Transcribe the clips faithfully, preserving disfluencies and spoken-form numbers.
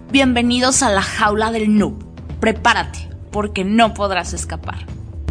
Bienvenidos a la jaula del noob. Prepárate, porque no podrás escapar.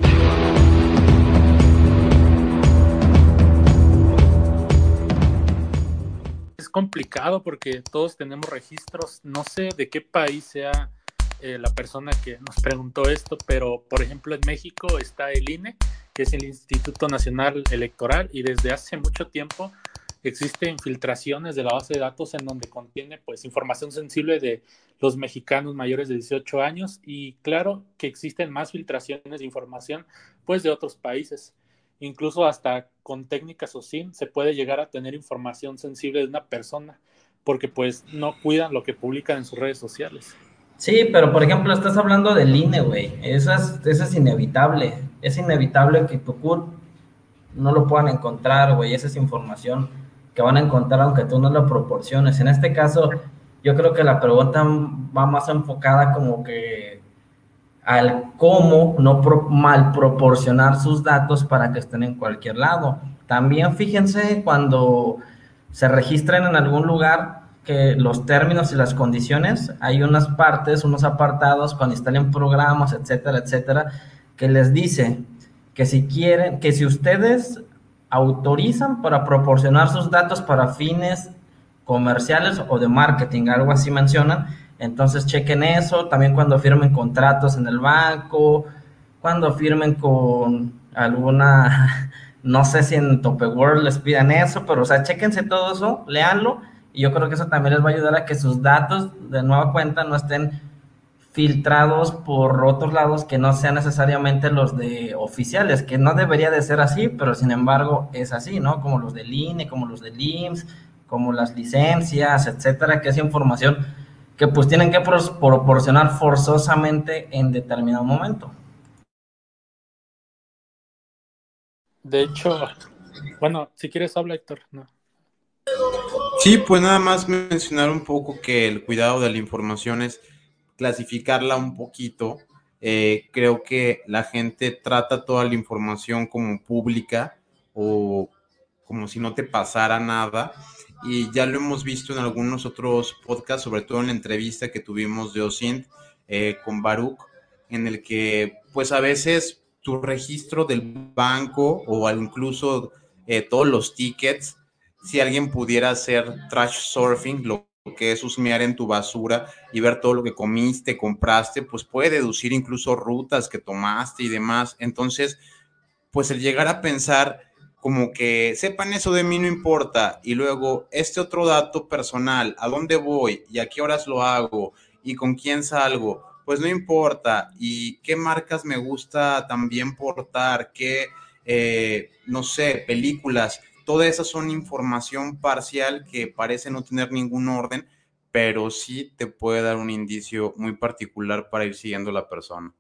Es complicado porque todos tenemos registros. No sé de qué país sea eh, la persona que nos preguntó esto, pero por ejemplo en México está el I N E, que es el Instituto Nacional Electoral, y desde hace mucho tiempo existen filtraciones de la base de datos en donde contiene pues información sensible de los mexicanos mayores de dieciocho años, y claro que existen más filtraciones de información pues de otros países. Incluso hasta con técnicas o sin se puede llegar a tener información sensible de una persona porque pues no cuidan lo que publican en sus redes sociales. Sí, pero por ejemplo, estás hablando del I N E, güey. Eso es, eso es inevitable. Es inevitable que tu C U R no lo puedan encontrar, güey. Esa es información que van a encontrar aunque tú no la proporciones. En este caso, yo creo que la pregunta va más enfocada como que al cómo no pro- mal proporcionar sus datos para que estén en cualquier lado. También fíjense cuando se registren en algún lugar que los términos y las condiciones, hay unas partes, unos apartados cuando instalen programas, etcétera, etcétera, que les dice que si quieren, que si ustedes autorizan para proporcionar sus datos para fines comerciales o de marketing, algo así mencionan, entonces chequen eso, también cuando firmen contratos en el banco, cuando firmen con alguna, no sé si en Topperware les pidan eso, pero o sea, chequense todo eso, léanlo, y yo creo que eso también les va a ayudar a que sus datos de nueva cuenta no estén filtrados por otros lados que no sean necesariamente los de oficiales, que no debería de ser así, pero sin embargo es así, ¿no? Como los del I N E, como los del I M S S, como las licencias, etcétera, que es información que pues tienen que pros- proporcionar forzosamente en determinado momento. De hecho, bueno, si quieres habla, Héctor. No. Sí, pues nada más mencionar un poco que el cuidado de la información es clasificarla un poquito. Eh, creo que la gente trata toda la información como pública o como si no te pasara nada. Y ya lo hemos visto en algunos otros podcasts, sobre todo en la entrevista que tuvimos de OSINT eh, con Baruch, en el que pues a veces tu registro del banco o incluso eh, todos los tickets, si alguien pudiera hacer trash surfing, lo que es husmear en tu basura y ver todo lo que comiste, compraste, pues puede deducir incluso rutas que tomaste y demás. Entonces, pues el llegar a pensar como que sepan eso de mí no importa, y luego este otro dato personal, a dónde voy y a qué horas lo hago y con quién salgo, pues no importa, y qué marcas me gusta también portar, qué, eh, no sé, películas, todas esas son información parcial que parece no tener ningún orden, pero sí te puede dar un indicio muy particular para ir siguiendo a la persona.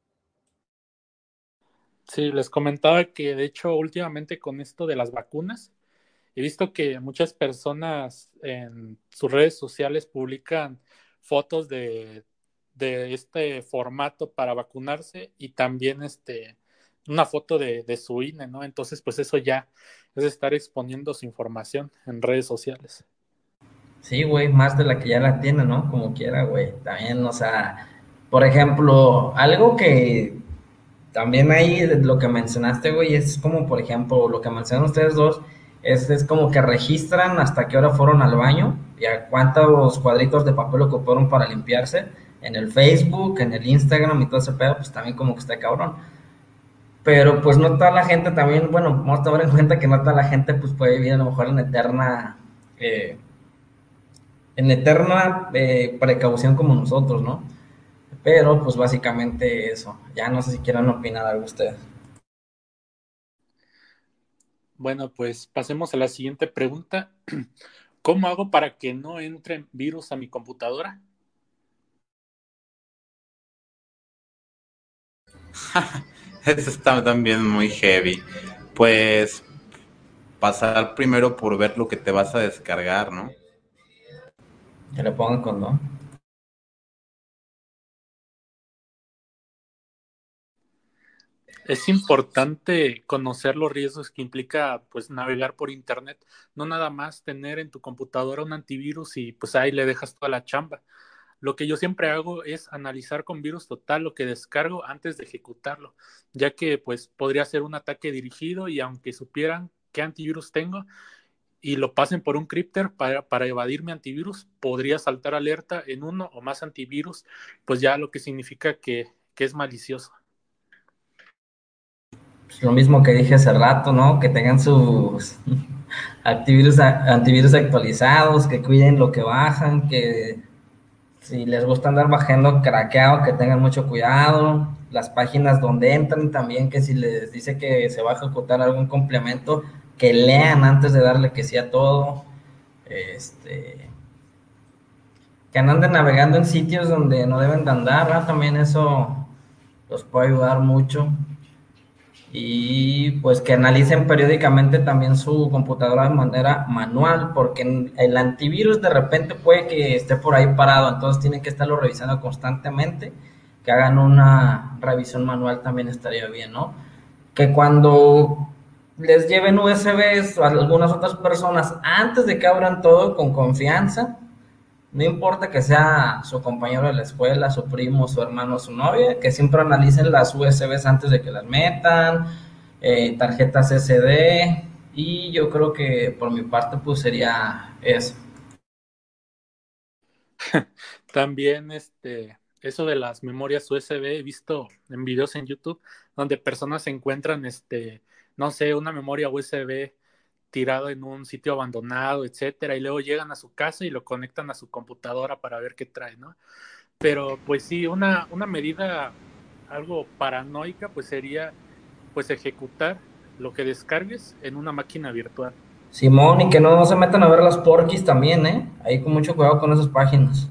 Sí, les comentaba que de hecho últimamente con esto de las vacunas, he visto que muchas personas en sus redes sociales publican fotos de, de este formato para vacunarse y también este, una foto de, de su I N E, ¿no? Entonces, pues eso ya es estar exponiendo su información en redes sociales. Sí, güey, más de la que ya la tiene, ¿no? Como quiera, güey. También, o sea, por ejemplo, algo que también ahí de lo que mencionaste, güey, es como, por ejemplo, lo que mencionan ustedes dos, es, es como que registran hasta qué hora fueron al baño y a cuántos cuadritos de papel ocuparon para limpiarse en el Facebook, en el Instagram y todo ese pedo, pues también como que está cabrón. Pero pues no toda la gente también, bueno, vamos a tomar en cuenta que no toda la gente pues puede vivir a lo mejor en eterna, eh, en eterna eh, precaución como nosotros, ¿no? Pero pues básicamente eso. Ya no sé si quieran opinar algo ustedes. Bueno, pues pasemos a la siguiente pregunta. ¿Cómo hago para que no entren virus a mi computadora? Eso está también muy heavy. Pues pasar primero por ver lo que te vas a descargar, ¿no? Que le pongan condón. Es importante conocer los riesgos que implica pues navegar por internet, no nada más tener en tu computadora un antivirus y pues ahí le dejas toda la chamba. lo que yo siempre hago es analizar con Virus Total lo que descargo antes de ejecutarlo, ya que pues podría ser un ataque dirigido y aunque supieran qué antivirus tengo y lo pasen por un crypter para, para evadir mi antivirus, podría saltar alerta en uno o más antivirus, pues ya lo que significa que, que es malicioso. Pues lo mismo que dije hace rato, ¿no? Que tengan sus antivirus, antivirus actualizados, que cuiden lo que bajan, que si les gusta andar bajando craqueado, que tengan mucho cuidado. Las páginas donde entran también, que si les dice que se va a ejecutar algún complemento, que lean antes de darle que sí a todo. Este, que no anden navegando en sitios donde no deben de andar, ¿verdad? También eso los puede ayudar mucho. Y pues que analicen periódicamente también su computadora de manera manual, porque el antivirus de repente puede que esté por ahí parado, entonces tienen que estarlo revisando constantemente. Que hagan una revisión manual también estaría bien, ¿no? Que cuando les lleven U S Bs a algunas otras personas, antes de que abran todo, con confianza, no importa que sea su compañero de la escuela, su primo, su hermano, su novia, que siempre analicen las U S Bs antes de que las metan, eh, tarjetas S D, y yo creo que por mi parte pues sería eso. También este, eso de las memorias U S B, he visto en videos en YouTube donde personas encuentran, este, no sé, una memoria U S B tirado en un sitio abandonado, etcétera, y luego llegan a su casa y lo conectan a su computadora para ver qué trae, ¿no? Pero pues sí, una, una medida algo paranoica pues sería pues ejecutar lo que descargues en una máquina virtual. Simón, y que no, no se metan a ver las porquis también, ¿eh? Ahí con mucho cuidado con esas páginas.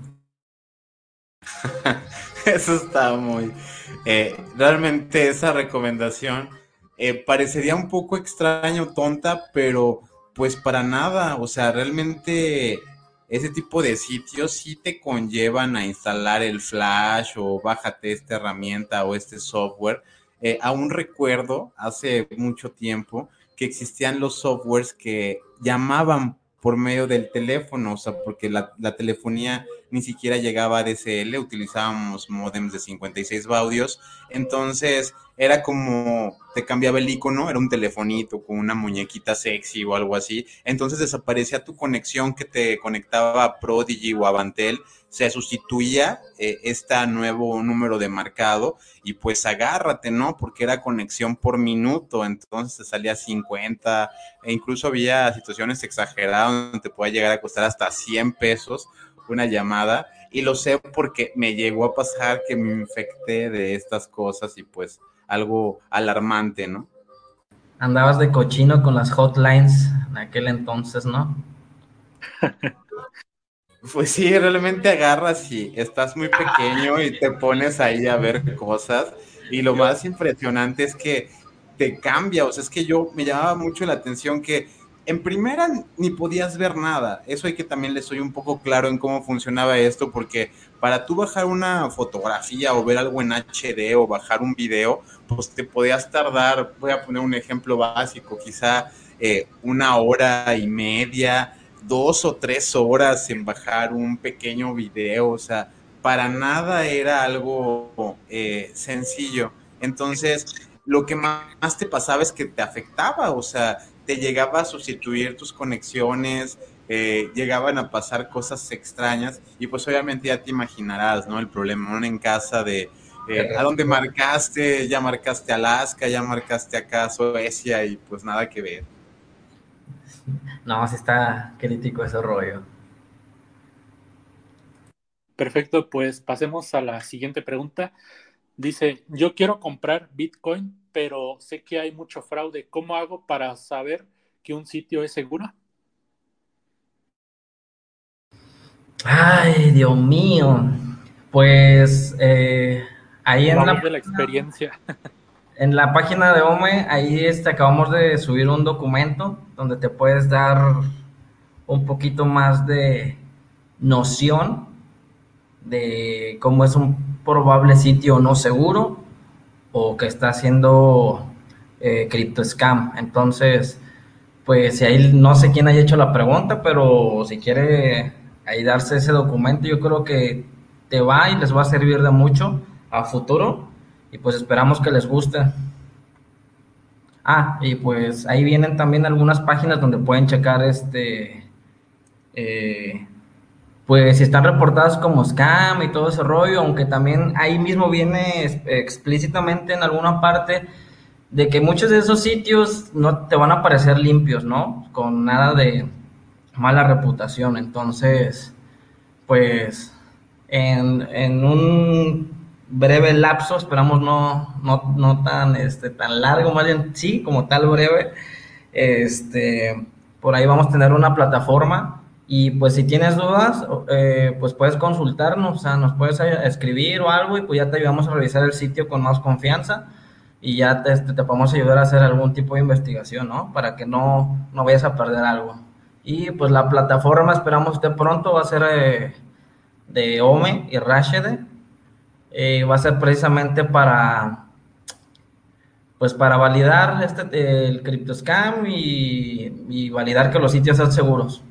Eso está muy... Eh, realmente esa recomendación eh, parecería un poco extraño, tonta, pero pues para nada. O sea, realmente ese tipo de sitios sí te conllevan a instalar el Flash o bájate esta herramienta o este software. Eh, aún recuerdo hace mucho tiempo que existían los softwares que llamaban por medio del teléfono, o sea, porque la, la telefonía ni siquiera llegaba a D S L, utilizábamos modems de cincuenta y seis baudios, entonces era como, te cambiaba el icono, era un telefonito con una muñequita sexy o algo así, entonces desaparecía tu conexión que te conectaba a Prodigy o a Avantel, se sustituía eh, este nuevo número de marcado y pues agárrate, ¿no? Porque era conexión por minuto, entonces te salía cincuenta, e incluso había situaciones exageradas donde te puede llegar a costar hasta cien pesos una llamada, y lo sé porque me llegó a pasar que me infecté de estas cosas y pues algo alarmante, ¿no? Andabas de cochino con las hotlines en aquel entonces, ¿no? Pues sí, realmente agarras y estás muy pequeño y te pones ahí a ver cosas, y lo más impresionante es que te cambia, o sea, es que yo me llamaba mucho la atención que en primera ni podías ver nada, eso hay que también les soy un poco claro en cómo funcionaba esto, porque para tú bajar una fotografía o ver algo en H D o bajar un video, pues te podías tardar, voy a poner un ejemplo básico, quizá eh, una hora y media, dos o tres horas en bajar un pequeño video, o sea, para nada era algo eh, sencillo. Entonces, lo que más te pasaba es que te afectaba, o sea, te llegaba a sustituir tus conexiones, eh, llegaban a pasar cosas extrañas, y pues obviamente ya te imaginarás, ¿no? El problema en casa de eh, a dónde marcaste, ya marcaste Alaska, ya marcaste acá Suecia, y pues nada que ver. No, sí está crítico ese rollo. Perfecto, pues pasemos a la siguiente pregunta. Dice, yo quiero comprar Bitcoin, pero sé que hay mucho fraude. ¿Cómo hago para saber que un sitio es seguro? Ay, Dios mío. Pues eh, ahí en la, Hablamos de la experiencia. en la página de O M E, ahí este, acabamos de subir un documento donde te puedes dar un poquito más de noción de cómo es un probable sitio no seguro o que está haciendo eh, crypto scam. Entonces, pues si ahí no sé quién haya hecho la pregunta, pero si quiere ahí darse ese documento, yo creo que te va y les va a servir de mucho a futuro, y pues esperamos que les guste. Ah, y pues ahí vienen también algunas páginas donde pueden checar este, eh, pues si están reportadas como scam y todo ese rollo, aunque también ahí mismo viene explícitamente en alguna parte de que muchos de esos sitios no te van a parecer limpios, ¿no? Con nada de mala reputación. Entonces, pues en, en un breve lapso, esperamos no, no, no tan, este, tan largo, más bien sí, como tal breve, este, por ahí vamos a tener una plataforma. Y pues si tienes dudas, eh, pues puedes consultarnos, o sea, nos puedes escribir o algo y pues ya te ayudamos a revisar el sitio con más confianza y ya te, te, te podemos ayudar a hacer algún tipo de investigación, ¿no? Para que no, no vayas a perder algo. Y pues la plataforma, esperamos de pronto, va a ser eh, de Ome y Rashid. Eh, va a ser precisamente para, pues para validar este, el CryptoScam y, y validar que los sitios sean seguros.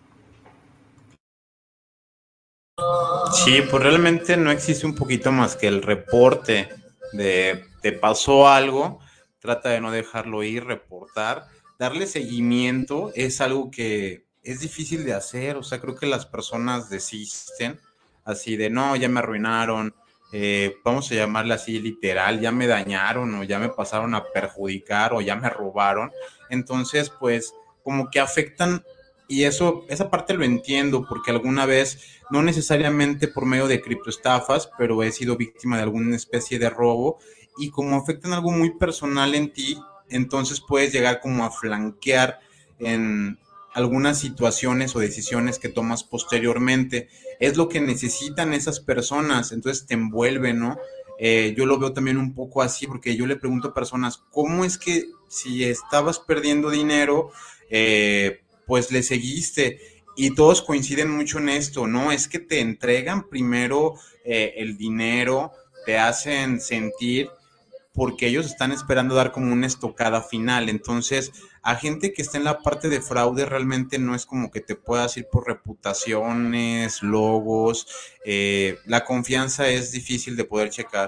Sí, pues realmente no existe un poquito más que el reporte de te pasó algo, trata de no dejarlo ir, reportar, darle seguimiento es algo que es difícil de hacer, o sea, creo que las personas desisten así de no, ya me arruinaron, eh, vamos a llamarle así literal, ya me dañaron o ya me pasaron a perjudicar o ya me robaron, entonces pues como que afectan. Y eso, esa parte lo entiendo, porque alguna vez, no necesariamente por medio de criptoestafas, pero he sido víctima de alguna especie de robo, y como afectan algo muy personal en ti, entonces puedes llegar como a flanquear en algunas situaciones o decisiones que tomas posteriormente. Es lo que necesitan esas personas, entonces te envuelven, ¿no? Eh, yo lo veo también un poco así, porque yo le pregunto a personas, ¿cómo es que si estabas perdiendo dinero, eh, pues le seguiste? Y todos coinciden mucho en esto, ¿no? Es que te entregan primero eh, el dinero, te hacen sentir porque ellos están esperando dar como una estocada final. Entonces, a gente que está en la parte de fraude realmente no es como que te puedas ir por reputaciones, logos, eh, la confianza es difícil de poder checar.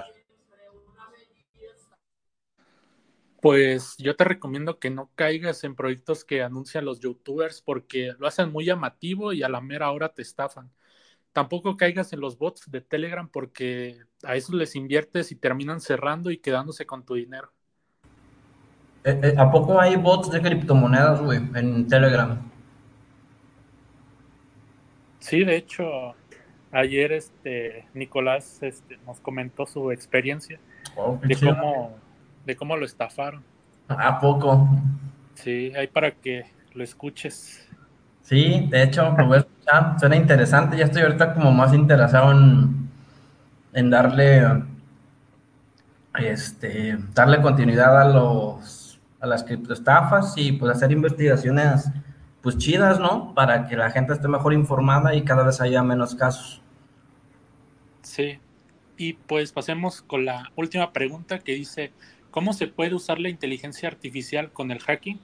Pues yo te recomiendo que no caigas en proyectos que anuncian los youtubers porque lo hacen muy llamativo y a la mera hora te estafan. Tampoco caigas en los bots de Telegram porque a esos les inviertes y terminan cerrando y quedándose con tu dinero. Eh, eh, ¿A poco hay bots de criptomonedas, güey, en Telegram? Sí, de hecho, ayer este Nicolás este, nos comentó su experiencia Oh, qué de chido. cómo, de cómo lo estafaron. ¿A poco? Sí, ahí para que lo escuches. Sí, de hecho, lo voy a escuchar. Suena interesante. Ya estoy ahorita como más interesado en, en darle, este, darle continuidad a los, a las criptoestafas y pues hacer investigaciones, pues chidas, ¿no? Para que la gente esté mejor informada y cada vez haya menos casos. Sí. Y pues pasemos con la última pregunta que dice, ¿cómo se puede usar la inteligencia artificial con el hacking?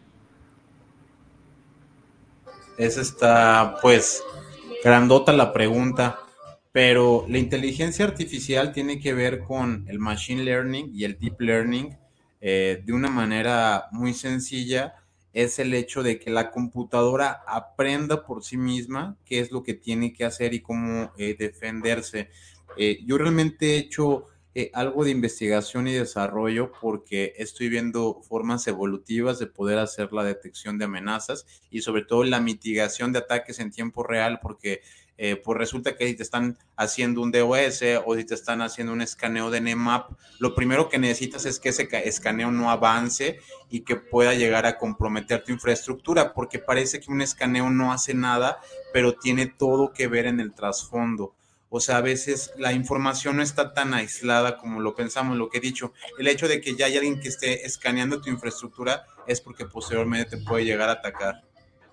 Esa está, pues, grandota la pregunta, pero la inteligencia artificial tiene que ver con el machine learning y el deep learning eh, de una manera muy sencilla. Es el hecho de que la computadora aprenda por sí misma qué es lo que tiene que hacer y cómo eh, defenderse. Eh, yo realmente he hecho eh, algo de investigación y desarrollo porque estoy viendo formas evolutivas de poder hacer la detección de amenazas y sobre todo la mitigación de ataques en tiempo real, porque eh, pues resulta que si te están haciendo un D O S o si te están haciendo un escaneo de Nmap, lo primero que necesitas es que ese escaneo no avance y que pueda llegar a comprometer tu infraestructura, porque parece que un escaneo no hace nada, pero tiene todo que ver en el trasfondo. O sea, a veces la información no está tan aislada como lo pensamos, lo que he dicho. El hecho de que ya hay alguien que esté escaneando tu infraestructura es porque posteriormente te puede llegar a atacar.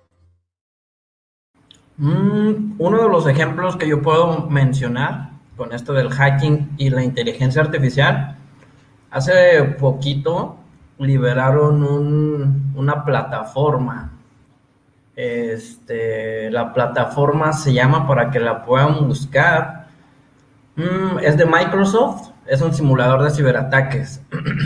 Mm, uno de los ejemplos que yo puedo mencionar con esto del hacking y la inteligencia artificial, hace poquito liberaron un, una plataforma. Este, la plataforma se llama, para que la puedan buscar, Mm, es de Microsoft, es un simulador de ciberataques.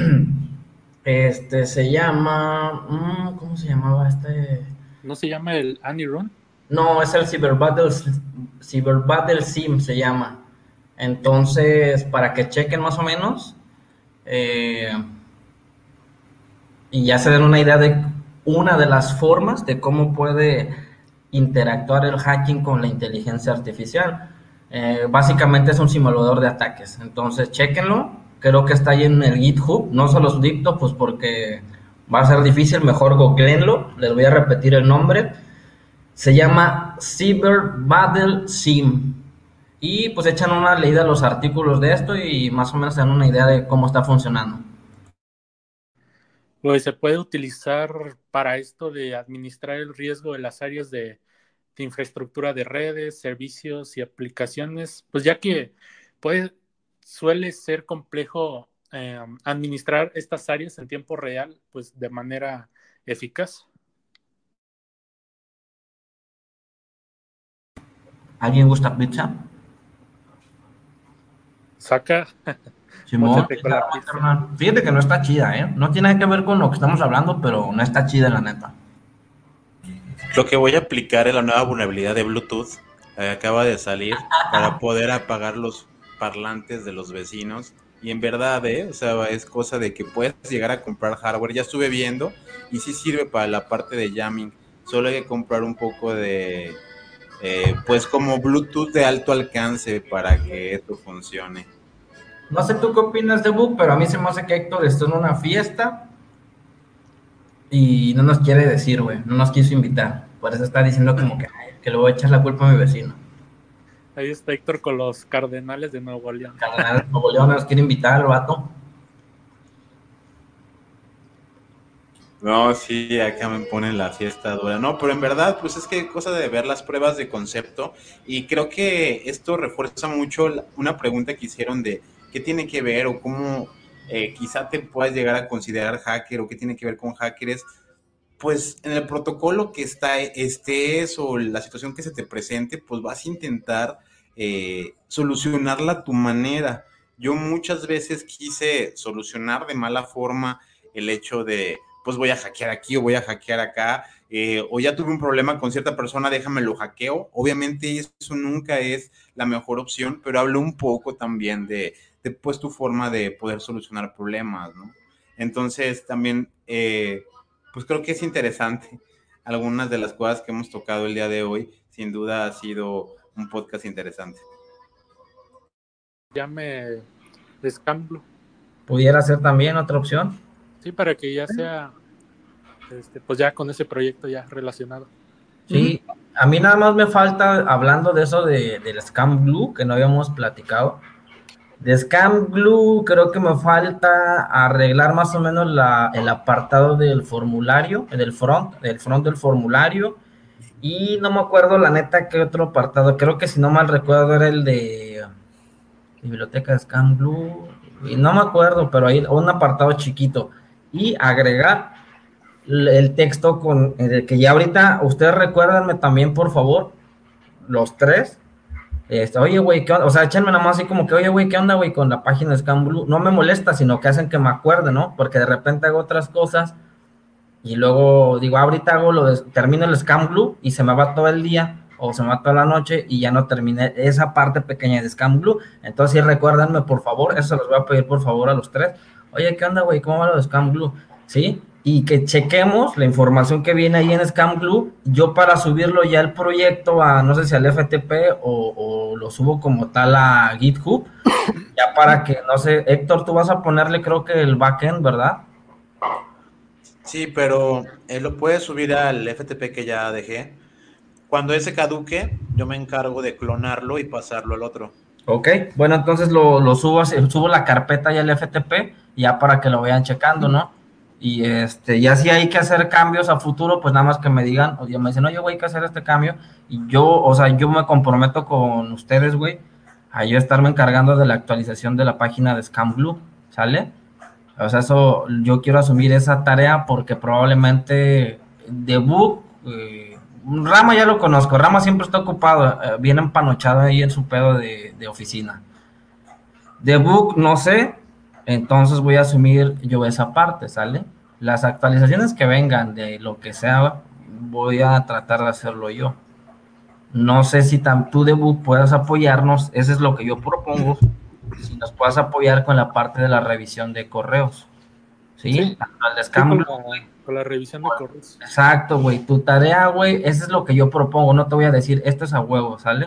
Este se llama, mm, ¿cómo se llamaba este? ¿No se llama el Annie Run? No, es el Cyber Battle, Cyber Battle Sim se llama. Entonces, para que chequen más o menos, eh, y ya se den una idea de una de las formas de cómo puede interactuar el hacking con la inteligencia artificial. Eh, básicamente es un simulador de ataques. Entonces, chéquenlo. Creo que está ahí en el GitHub. No se los dicto, pues porque va a ser difícil. Mejor googleenlo. Les voy a repetir el nombre. Se llama Cyber Battle Sim. Y pues echan una leída a los artículos de esto y más o menos se dan una idea de cómo está funcionando. Pues se puede utilizar para esto de administrar el riesgo de las áreas de, de infraestructura de redes, servicios y aplicaciones, pues ya que puede, suele ser complejo eh, administrar estas áreas en tiempo real, pues de manera eficaz. ¿Alguien gusta pizza? Saca, Simón, móchate con la pizza. carnal. Fíjate que no está chida, ¿eh? No tiene nada que ver con lo que estamos hablando, pero no está chida, la neta. Lo que voy a aplicar es la nueva vulnerabilidad de Bluetooth, que acaba de salir, para poder apagar los parlantes de los vecinos. Y en verdad, ¿eh? O sea, es cosa de que puedes llegar a comprar hardware. Ya estuve viendo y sí sirve para la parte de jamming. Solo hay que comprar un poco de, eh, pues como Bluetooth de alto alcance para que esto funcione. No sé tú qué opinas de Book, pero a mí se me hace que Héctor está en una fiesta y no nos quiere decir, güey. No nos quiso invitar. Por eso está diciendo como que, ay, que le voy a echar la culpa a mi vecino. Ahí está Héctor con los Cardenales de Nuevo León. Cardenal de Nuevo León nos quiere invitar al vato. No, sí, acá me ponen la fiesta dura. No, pero en verdad, pues es que cosa de ver las pruebas de concepto. Y creo que esto refuerza mucho la- una pregunta que hicieron de qué tiene que ver o cómo eh, quizá te puedas llegar a considerar hacker o qué tiene que ver con hackers. Pues en el protocolo que está estés o la situación que se te presente, pues vas a intentar eh, solucionarla a tu manera. Yo muchas veces quise solucionar de mala forma el hecho de, pues voy a hackear aquí o voy a hackear acá, eh, o ya tuve un problema con cierta persona, déjame lo hackeo. Obviamente eso nunca es la mejor opción, pero hablo un poco también de, de pues tu forma de poder solucionar problemas, ¿no? Entonces también... Eh, pues creo que es interesante. Algunas de las cosas que hemos tocado el día de hoy, sin duda ha sido un podcast interesante. Llame Scamblu. Pudiera ser también otra opción. Sí, para que ya sea, este, pues ya con ese proyecto ya relacionado. Sí, a mí nada más me falta, hablando de eso de, del Scam Glue, que no habíamos platicado. De Scam Glue creo que me falta arreglar más o menos la, el apartado del formulario, del front, del front del formulario. Y no me acuerdo la neta qué otro apartado. Creo que si no mal recuerdo era el de biblioteca de Scam Glue. Y no me acuerdo, pero hay un apartado chiquito. Y agregar el texto con el que ya ahorita, ustedes recuérdenme también, por favor, los tres. Este, oye, güey, ¿qué onda? O sea, échenme nada más así como que, oye, güey, ¿qué onda, güey, con la página de Scam Blue? No me molesta, sino que hacen que me acuerde, ¿no? Porque de repente hago otras cosas y luego digo, ah, ahorita hago lo de, termino el Scam Blue y se me va todo el día o se me va toda la noche y ya no terminé esa parte pequeña de Scam Blue. Entonces, sí, recuérdenme, por favor, eso se los voy a pedir, por favor, a los tres. Oye, ¿qué onda, güey? ¿Cómo va lo de Scam Blue? ¿Sí? Y que chequemos la información que viene ahí en Scam Glue, yo para subirlo ya el proyecto a, no sé si al F T P o, o lo subo como tal a GitHub, ya para que, no sé, Héctor, tú vas a ponerle creo que el backend, ¿verdad? Sí, pero eh, lo puedes subir al F T P que ya dejé. Cuando ese caduque, yo me encargo de clonarlo y pasarlo al otro. Ok, bueno, entonces lo, lo subo, subo la carpeta ya al F T P, ya para que lo vayan checando, ¿no? Y este, ya si hay que hacer cambios a futuro, pues nada más que me digan, o ya me dicen, oye, güey, hay que hacer este cambio, y yo, o sea, yo me comprometo con ustedes, güey, a yo estarme encargando de la actualización de la página de Scam Blue, ¿sale? O sea, eso, yo quiero asumir esa tarea porque probablemente debug, eh, Rama ya lo conozco, Rama siempre está ocupado, eh, bien empanochado ahí en su pedo de, de oficina. Debug, no sé, entonces voy a asumir yo esa parte, ¿sale? Las actualizaciones que vengan de lo que sea, voy a tratar de hacerlo yo. No sé si tam, tú, Debug, puedas apoyarnos, eso es lo que yo propongo, si nos puedas apoyar con la parte de la revisión de correos, ¿sí? Sí, Tanto el de sí, Scam con Blue, la, con la revisión de correos. exacto, güey, tu tarea, güey, eso es lo que yo propongo, no te voy a decir, esto es a huevo, ¿sale?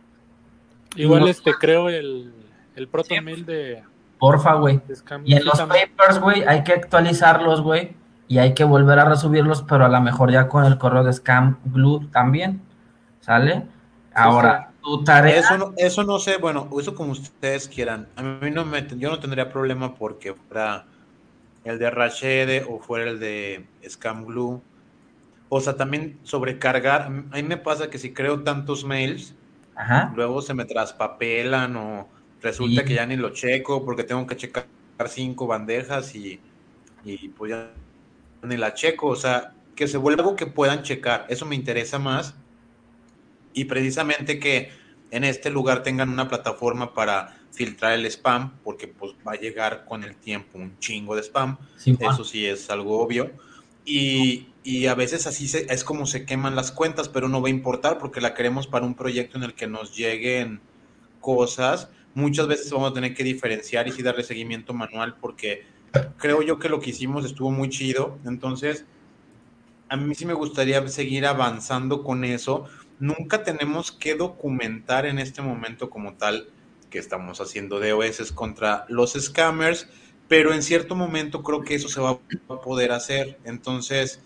Igual No, este creo el, el proton mail de, porfa, güey. de Scam. Y en Sí, los también. papers, güey, hay que actualizarlos, güey, y hay que volver a resubirlos, pero a lo mejor ya con el correo de Scam Glue también, ¿sale? Sí, está Ahora, bien. tu tarea... Eso no, eso no sé, bueno, eso como ustedes quieran. A mí no me, yo no tendría problema porque fuera el de Rashede o fuera el de Scam Glue. O sea, también sobrecargar. A mí me pasa que si creo tantos mails, Ajá, luego se me traspapelan o resulta que sí, ya ni lo checo porque tengo que checar cinco bandejas y, y pues ya ni la checo. O sea, que se vuelva algo que puedan checar. Eso me interesa más. Y precisamente que en este lugar tengan una plataforma para filtrar el spam, porque pues va a llegar con el tiempo un chingo de spam, eso Simón. sí es algo obvio, y, y a veces así se, es como se queman las cuentas, pero no va a importar porque la queremos para un proyecto en el que nos lleguen cosas, muchas veces vamos a tener que diferenciar y sí darle seguimiento manual porque creo yo que lo que hicimos estuvo muy chido, entonces a mí sí me gustaría seguir avanzando con eso. Nunca tenemos que documentar en este momento como tal que estamos haciendo D O S contra los scammers, pero en cierto momento creo que eso se va a poder hacer. Entonces,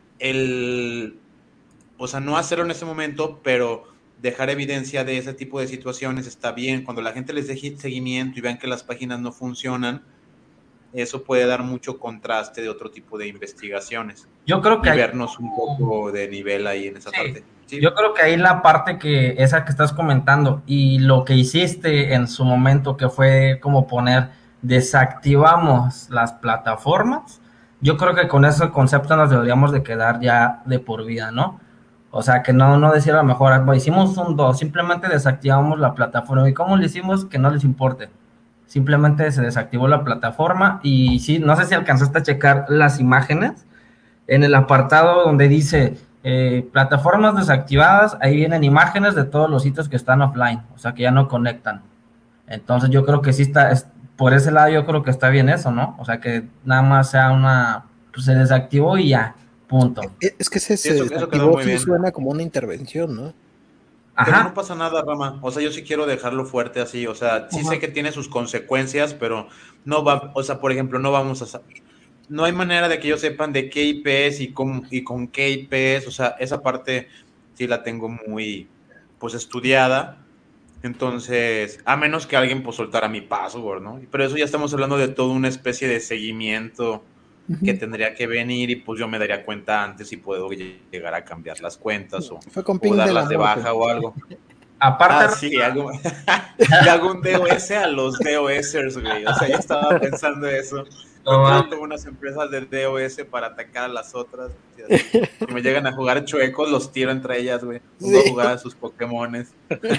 el, o sea, no hacerlo en este momento, pero dejar evidencia de ese tipo de situaciones está bien. Cuando la gente les deje seguimiento y vean que las páginas no funcionan, eso puede dar mucho contraste de otro tipo de investigaciones Yo creo que y ahí, vernos un poco de nivel ahí en esa sí, parte. Sí, yo creo que ahí la parte que, esa que estás comentando y lo que hiciste en su momento, que fue como poner, desactivamos las plataformas, yo creo que con ese concepto nos deberíamos de quedar ya de por vida, ¿no? O sea, que no, no decir a lo mejor, "Bueno, hicimos un dos, simplemente desactivamos la plataforma. ¿Y cómo lo hicimos? Que no les importe. Simplemente se desactivó la plataforma y sí, no sé si alcanzaste a checar las imágenes en el apartado donde dice eh, plataformas desactivadas, ahí vienen imágenes de todos los sitios que están offline, o sea que ya no conectan. Entonces yo creo que sí está, es, por ese lado yo creo que está bien eso, ¿no? O sea que nada más sea una, pues se desactivó y ya, punto. E- Es que se, sí, se eso, eso quedó desactivó, muy sí bien. suena como una intervención, ¿no? Pero no Ajá. pasa nada, Rama. O sea, yo sí quiero dejarlo fuerte así. O sea, sí sé Ajá. que tiene sus consecuencias, pero no va, o sea, por ejemplo, no vamos a, no hay manera de que ellos sepan de qué I P es y con, y con qué I P es. O sea, esa parte sí la tengo muy, pues, estudiada. Entonces, a menos que alguien pues soltara mi password, ¿no? Pero eso ya estamos hablando de toda una especie de seguimiento que Ujú. tendría que venir y pues yo me daría cuenta antes si puedo llegar a cambiar las cuentas o, Fue con o ping de la darlas de muerte. baja o algo. Aparte, Ah, sí, hago, le hago un D O S a los DOSers, güey. O sea, ya estaba pensando eso. no Contrato mames. unas empresas de D O S para atacar a las otras. Y así. Si me llegan a jugar chuecos, los tiro entre ellas, güey. Pongo a Sí. jugar a sus Pokémones.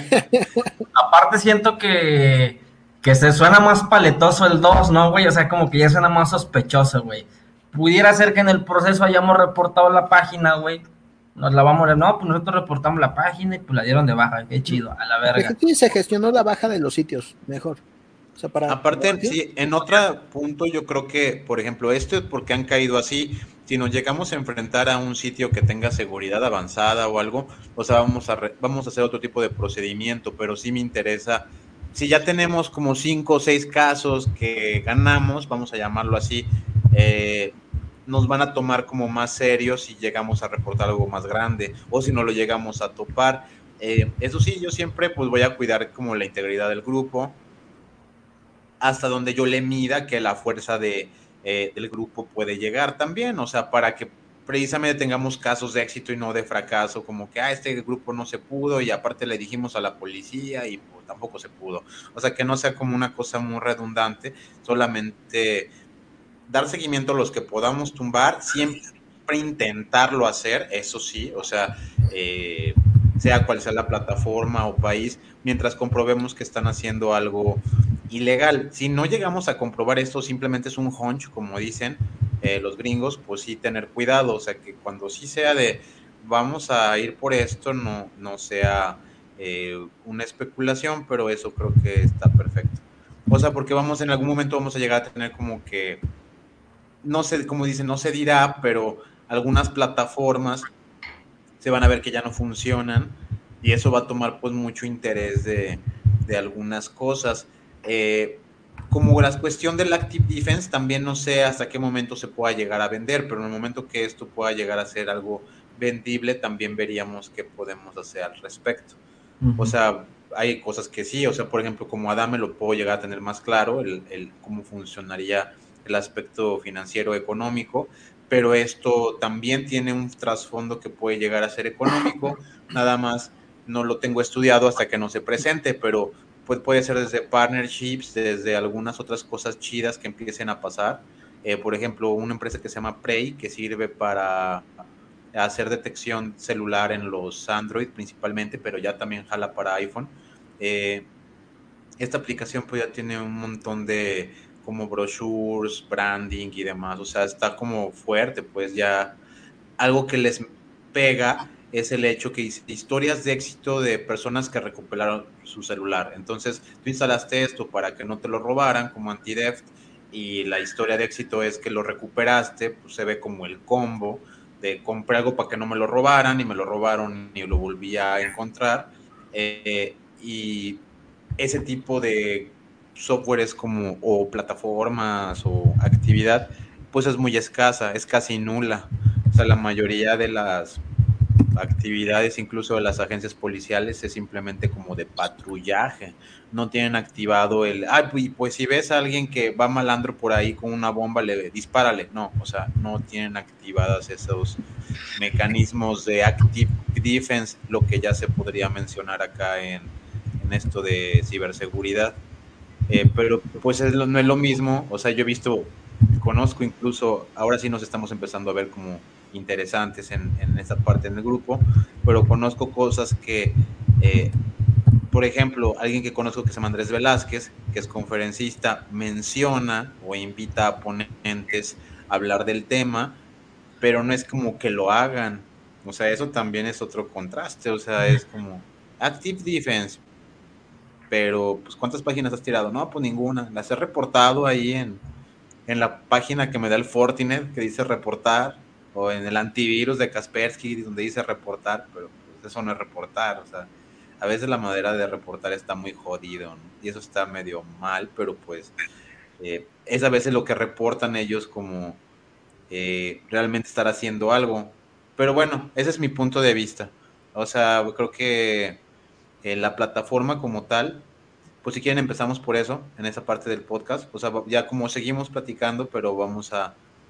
Aparte siento que, que se suena más paletoso el dos, ¿no, güey? O sea, como que ya suena más sospechoso, güey. Pudiera ser que en el proceso hayamos reportado la página, güey. Nos la vamos a... No, pues nosotros reportamos la página y pues la dieron de baja. Qué chido, a la verga. Sí, se gestionó la baja de los sitios mejor. O sea, para... Aparte, sí, en otro punto yo creo que, por ejemplo, esto es porque han caído así. Si nos llegamos a enfrentar a un sitio que tenga seguridad avanzada o algo, o sea, vamos a, re, vamos a hacer otro tipo de procedimiento, pero sí me interesa. Si ya tenemos como cinco o seis casos que ganamos, vamos a llamarlo así, eh, nos van a tomar como más serios si llegamos a reportar algo más grande o si no lo llegamos a topar. Eh, eso sí, yo siempre pues voy a cuidar como la integridad del grupo hasta donde yo le mida que la fuerza de, eh, del grupo puede llegar también, o sea, para que precisamente tengamos casos de éxito y no de fracaso, como que, ah, este grupo no se pudo y aparte le dijimos a la policía y pues, tampoco se pudo. O sea, que no sea como una cosa muy redundante, solamente dar seguimiento a los que podamos tumbar, siempre intentarlo hacer, eso sí, o sea, eh, sea cual sea la plataforma o país, mientras comprobemos que están haciendo algo ilegal. Si no llegamos a comprobar esto, simplemente es un hunch, como dicen eh, los gringos, pues sí tener cuidado, o sea, que cuando sí sea de vamos a ir por esto, no, no sea eh, una especulación, pero eso creo que está perfecto. O sea, porque vamos, en algún momento vamos a llegar a tener como que, no sé, como dicen, no se dirá, pero algunas plataformas se van a ver que ya no funcionan y eso va a tomar pues mucho interés de, de algunas cosas. Eh, como la cuestión del Active Defense, también no sé hasta qué momento se pueda llegar a vender, pero en el momento que esto pueda llegar a ser algo vendible, también veríamos qué podemos hacer al respecto. Uh-huh. O sea, hay cosas que sí, o sea, por ejemplo, como Adame lo puedo llegar a tener más claro, el, el cómo funcionaría el aspecto financiero económico, pero esto también tiene un trasfondo que puede llegar a ser económico, nada más no lo tengo estudiado hasta que no se presente, pero pues puede ser desde partnerships, desde algunas otras cosas chidas que empiecen a pasar. Eh, por ejemplo, una empresa que se llama Prey, que sirve para hacer detección celular en los Android principalmente, pero ya también jala para iPhone. Eh, esta aplicación pues ya tiene un montón de como brochures, branding y demás, o sea, está como fuerte, pues ya algo que les pega es el hecho que historias de éxito de personas que recuperaron su celular. Entonces, tú instalaste esto para que no te lo robaran como anti-theft y la historia de éxito es que lo recuperaste, pues se ve como el combo de compré algo para que no me lo robaran y me lo robaron y lo volví a encontrar. Eh, y ese tipo de softwares como o plataformas o actividad, pues es muy escasa, es casi nula. O sea, la mayoría de las actividades, incluso de las agencias policiales, es simplemente como de patrullaje. No tienen activado el, ah, pues, pues si ves a alguien que va malandro por ahí con una bomba, le dispárale. No, o sea, no tienen activadas esos mecanismos de active defense, lo que ya se podría mencionar acá en, en esto de ciberseguridad. Eh, pero pues es lo, no es lo mismo, o sea, yo he visto, conozco incluso, ahora sí nos estamos empezando a ver como interesantes en, en esta parte del grupo, pero conozco cosas que, eh, por ejemplo, alguien que conozco que se llama Andrés Velázquez, que es conferencista, menciona o invita a ponentes a hablar del tema, pero no es como que lo hagan, o sea, eso también es otro contraste, o sea, es como Active Defense, pero pues ¿cuántas páginas has tirado? No, pues ninguna, las he reportado ahí en, en la página que me da el Fortinet, que dice reportar, o en el antivirus de Kaspersky, donde dice reportar, pero pues eso no es reportar, o sea, a veces la manera de reportar está muy jodido, ¿no? Y eso está medio mal, pero pues eh, es a veces lo que reportan ellos como eh, realmente estar haciendo algo. Pero bueno, ese es mi punto de vista. O sea, creo que eh, la plataforma como tal, pues si quieren empezamos por eso, en esa parte del podcast. O sea, ya como seguimos platicando, pero vamos a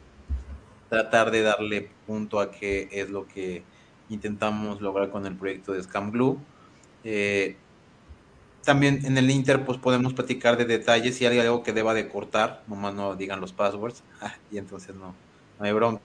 tratar de darle punto a qué es lo que intentamos lograr con el proyecto de Scam Glue. Eh, también en el Inter pues podemos platicar de detalles, si hay algo que deba de cortar, nomás no digan los passwords, y entonces no, no hay bronca.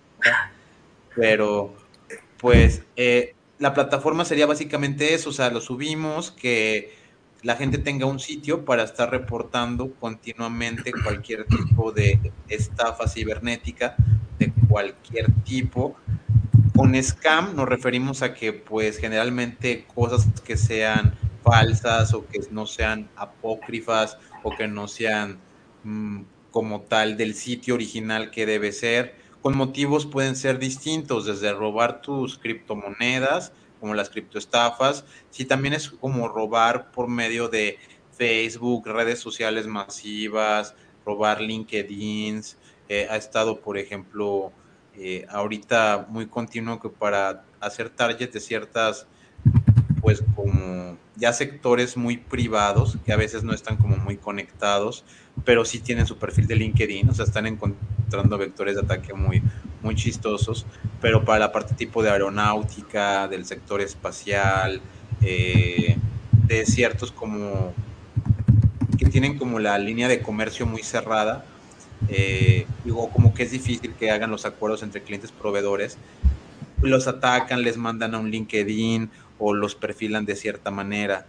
Pero pues eh, la plataforma sería básicamente eso, o sea, lo subimos, que la gente tenga un sitio para estar reportando continuamente cualquier tipo de estafa cibernética, de cualquier tipo. Con scam nos referimos a que pues generalmente cosas que sean falsas o que no sean apócrifas o que no sean mmm, como tal del sitio original que debe ser, con motivos pueden ser distintos, desde robar tus criptomonedas, como las criptoestafas, si también es como robar por medio de Facebook, redes sociales masivas, robar LinkedIn, eh, ha estado, por ejemplo, eh, ahorita muy continuo que para hacer target de ciertas, pues como ya sectores muy privados, que a veces no están como muy conectados, pero sí tienen su perfil de LinkedIn, o sea, están encontrando vectores de ataque muy, muy chistosos, pero para la parte tipo de aeronáutica, del sector espacial, eh, de ciertos como que tienen como la línea de comercio muy cerrada, eh, digo, como que es difícil que hagan los acuerdos entre clientes proveedores, los atacan, les mandan a un LinkedIn o los perfilan de cierta manera.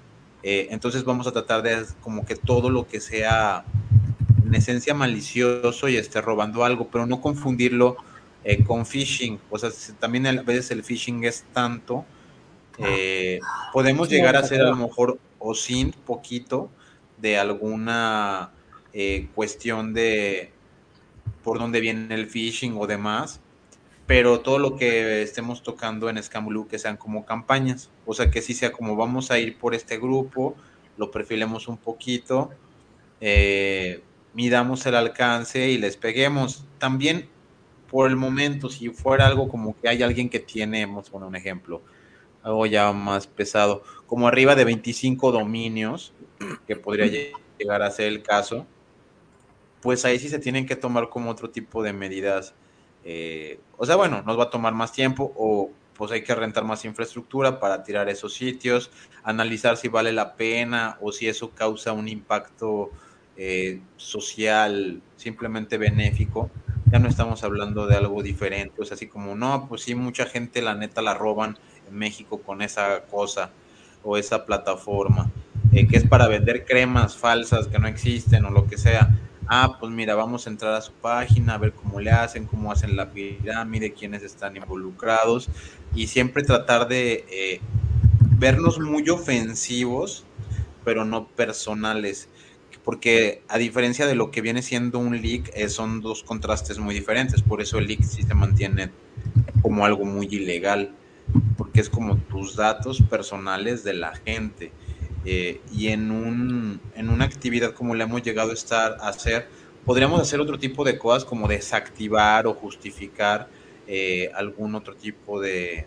Eh, entonces vamos a tratar de como que todo lo que sea en esencia malicioso y esté robando algo, pero no confundirlo eh, con phishing. O sea, también a veces el phishing es tanto, eh, podemos llegar a hacer a lo mejor o sin poquito de alguna eh, cuestión de por dónde viene el phishing o demás, pero todo lo que estemos tocando en Scam que sean como campañas, o sea, que sí sea como vamos a ir por este grupo, lo perfilemos un poquito, eh, midamos el alcance y les peguemos. También, por el momento, si fuera algo como que hay alguien que tiene, vamos a poner un ejemplo, algo ya más pesado, como arriba de veinticinco dominios, que podría llegar a ser el caso, pues ahí sí se tienen que tomar como otro tipo de medidas. Eh, o sea, bueno, nos va a tomar más tiempo o pues hay que rentar más infraestructura para tirar esos sitios, analizar si vale la pena o si eso causa un impacto eh, social simplemente benéfico. Ya no estamos hablando de algo diferente, o sea, así como, no, pues sí, mucha gente la neta la roban en México con esa cosa o esa plataforma, eh, que es para vender cremas falsas que no existen o lo que sea. Ah, pues mira, vamos a entrar a su página, a ver cómo le hacen, cómo hacen la pirámide, quiénes están involucrados y siempre tratar de eh, vernos muy ofensivos, pero no personales, porque a diferencia de lo que viene siendo un leak, eh, son dos contrastes muy diferentes, por eso el leak sí se mantiene como algo muy ilegal, porque es como tus datos personales de la gente. Eh, y en, un, en una actividad como la hemos llegado a estar a hacer, podríamos hacer otro tipo de cosas como desactivar o justificar eh, algún otro tipo de,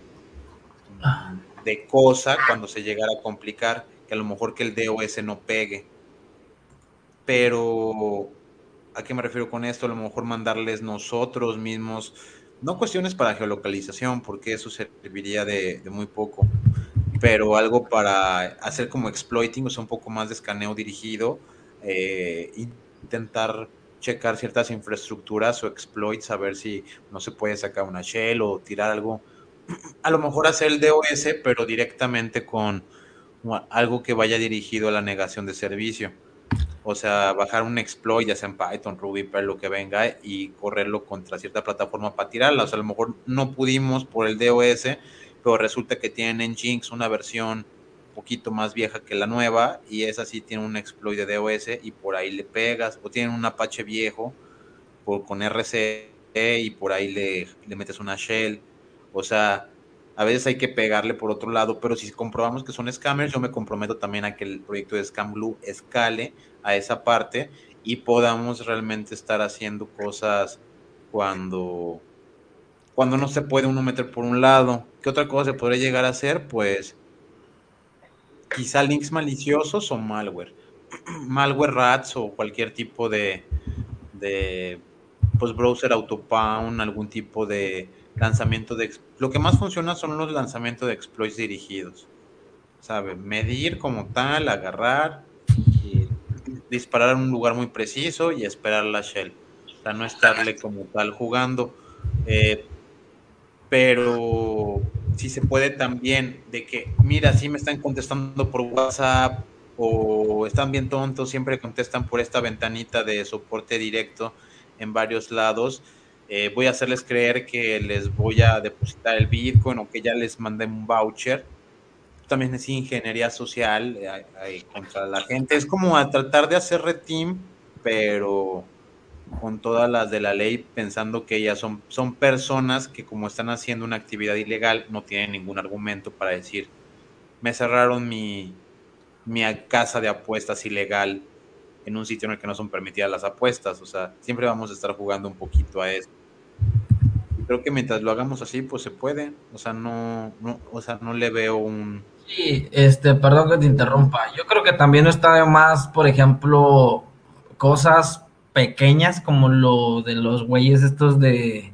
de cosa cuando se llegara a complicar, que a lo mejor que el D O S no pegue. Pero, ¿a qué me refiero con esto? A lo mejor mandarles nosotros mismos, no cuestiones para geolocalización, porque eso serviría de, de muy poco, pero algo para hacer como exploiting, o sea, un poco más de escaneo dirigido, eh, intentar checar ciertas infraestructuras o exploits, a ver si no se puede sacar una shell o tirar algo, a lo mejor hacer el D O S, pero directamente con algo que vaya dirigido a la negación de servicio. O sea, bajar un exploit, ya sea en Python, Ruby, Perl, lo que venga, y correrlo contra cierta plataforma para tirarla. O sea, a lo mejor no pudimos por el D O S, pero resulta que tienen en Jinx una versión un poquito más vieja que la nueva, y esa sí tiene un exploit de D O S, y por ahí le pegas. O tienen un Apache viejo por, con R C E, y por ahí le, le metes una shell. O sea, a veces hay que pegarle por otro lado, pero si comprobamos que son scammers, yo me comprometo también a que el proyecto de ScamGlue escale a esa parte y podamos realmente estar haciendo cosas cuando, cuando no se puede uno meter por un lado. ¿Qué otra cosa se podría llegar a hacer? Pues quizá links maliciosos o malware. Malware rats o cualquier tipo de, de pues browser autopound, algún tipo de lanzamiento de... Lo que más funciona son los lanzamientos de exploits dirigidos, ¿sabe? Medir como tal, agarrar y disparar en un lugar muy preciso y esperar la shell. O sea, no estarle como tal jugando. Eh, pero si se puede también de que, mira, si me están contestando por WhatsApp o están bien tontos, siempre contestan por esta ventanita de soporte directo en varios lados, eh, voy a hacerles creer que les voy a depositar el Bitcoin o que ya les mandé un voucher. También es ingeniería social eh, eh, contra la gente. Es como a tratar de hacer reteam, pero con todas las de la ley, pensando que ellas son, son personas que como están haciendo una actividad ilegal, no tienen ningún argumento para decir, me cerraron mi, mi casa de apuestas ilegal en un sitio en el que no son permitidas las apuestas. O sea, siempre vamos a estar jugando un poquito a eso. Y creo que mientras lo hagamos así, pues se puede. O sea, no, no, o sea, no le veo un... Sí, este, perdón que te interrumpa. Yo creo que también está de más, por ejemplo, cosas pequeñas como lo de los güeyes estos de,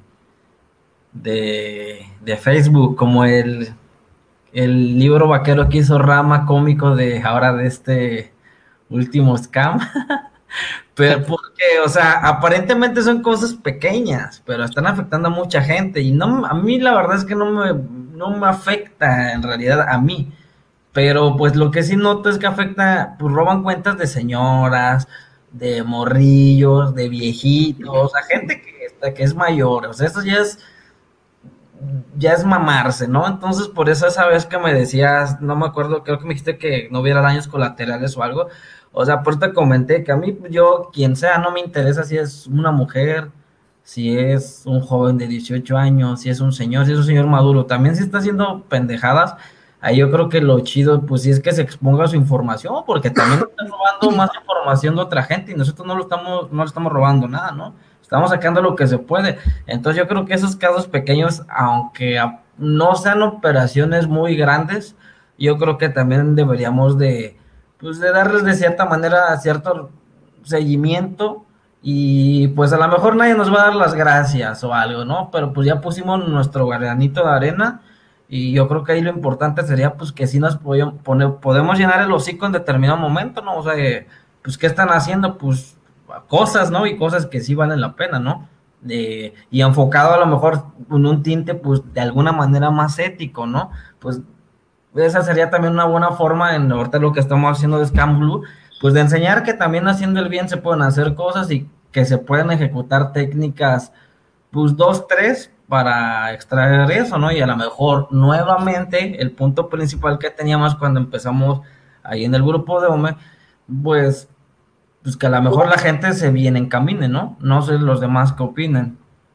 de, de Facebook, como el, el libro vaquero que hizo Rama cómico de ahora de este último scam. Pero porque, o sea, aparentemente son cosas pequeñas, pero están afectando a mucha gente y no, a mí la verdad es que no me, no me afecta en realidad a mí. Pero pues lo que sí noto es que afecta, pues roban cuentas de señoras, de morrillos, de viejitos, a gente que, que es mayor, o sea, eso ya es, ya es mamarse, ¿no? Entonces, por eso esa vez que me decías, no me acuerdo, creo que me dijiste que no hubiera daños colaterales o algo, o sea, por eso te comenté que a mí, yo, quien sea, no me interesa si es una mujer, si es un joven de dieciocho años, si es un señor, si es un señor maduro, también si está haciendo pendejadas, ahí yo creo que lo chido, pues sí es que se exponga su información, porque también están robando más información de otra gente y nosotros no lo estamos, no le estamos robando nada, ¿no? Estamos sacando lo que se puede. Entonces yo creo que esos casos pequeños, aunque a, no sean operaciones muy grandes, yo creo que también deberíamos de, pues de darles de cierta manera cierto seguimiento y pues a lo mejor nadie nos va a dar las gracias o algo, ¿no? Pero pues ya pusimos nuestro granito de arena y yo creo que ahí lo importante sería pues que sí nos podemos, podemos llenar el hocico en determinado momento, ¿no? O sea, eh, pues ¿qué están haciendo? Pues cosas, ¿no? Y cosas que sí valen la pena, ¿no? De, y enfocado a lo mejor en un tinte, pues de alguna manera más ético, ¿no? Pues esa sería también una buena forma en ahorita lo que estamos haciendo de Scam Blue, pues de enseñar que también haciendo el bien se pueden hacer cosas y que se pueden ejecutar técnicas, pues dos, tres para extraer eso, ¿no? Y a lo mejor nuevamente el punto principal que teníamos cuando empezamos ahí en el grupo de Ome, pues pues que a lo mejor la gente se bien encamine, ¿no? No sé los demás qué opinen.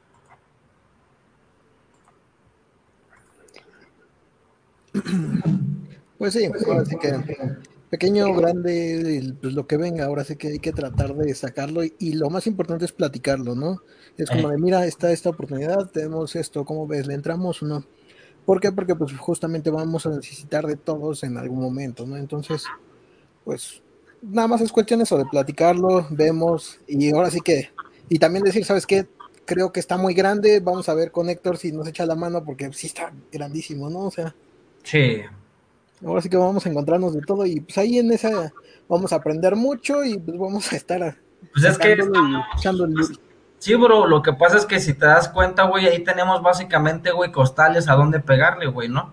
Pues sí, ahora sí que pequeño, grande, pues lo que venga, ahora sí que hay que tratar de sacarlo y, y lo más importante es platicarlo, ¿no? Es como de, mira, está esta oportunidad, tenemos esto, ¿cómo ves? ¿Le entramos o no? ¿Por qué? Porque pues justamente vamos a necesitar de todos en algún momento, ¿no? Entonces, pues nada más es cuestión eso de platicarlo, vemos y ahora sí que, y también decir, ¿sabes qué? Creo que está muy grande, vamos a ver con Héctor si nos echa la mano porque sí está grandísimo, ¿no? O sea, sí. Ahora sí que vamos a encontrarnos de todo y pues ahí en esa vamos a aprender mucho y pues vamos a estar pues es que y echando el... Sí, bro, lo que pasa es que si te das cuenta, güey, ahí tenemos básicamente, güey, costales a dónde pegarle, güey, ¿no?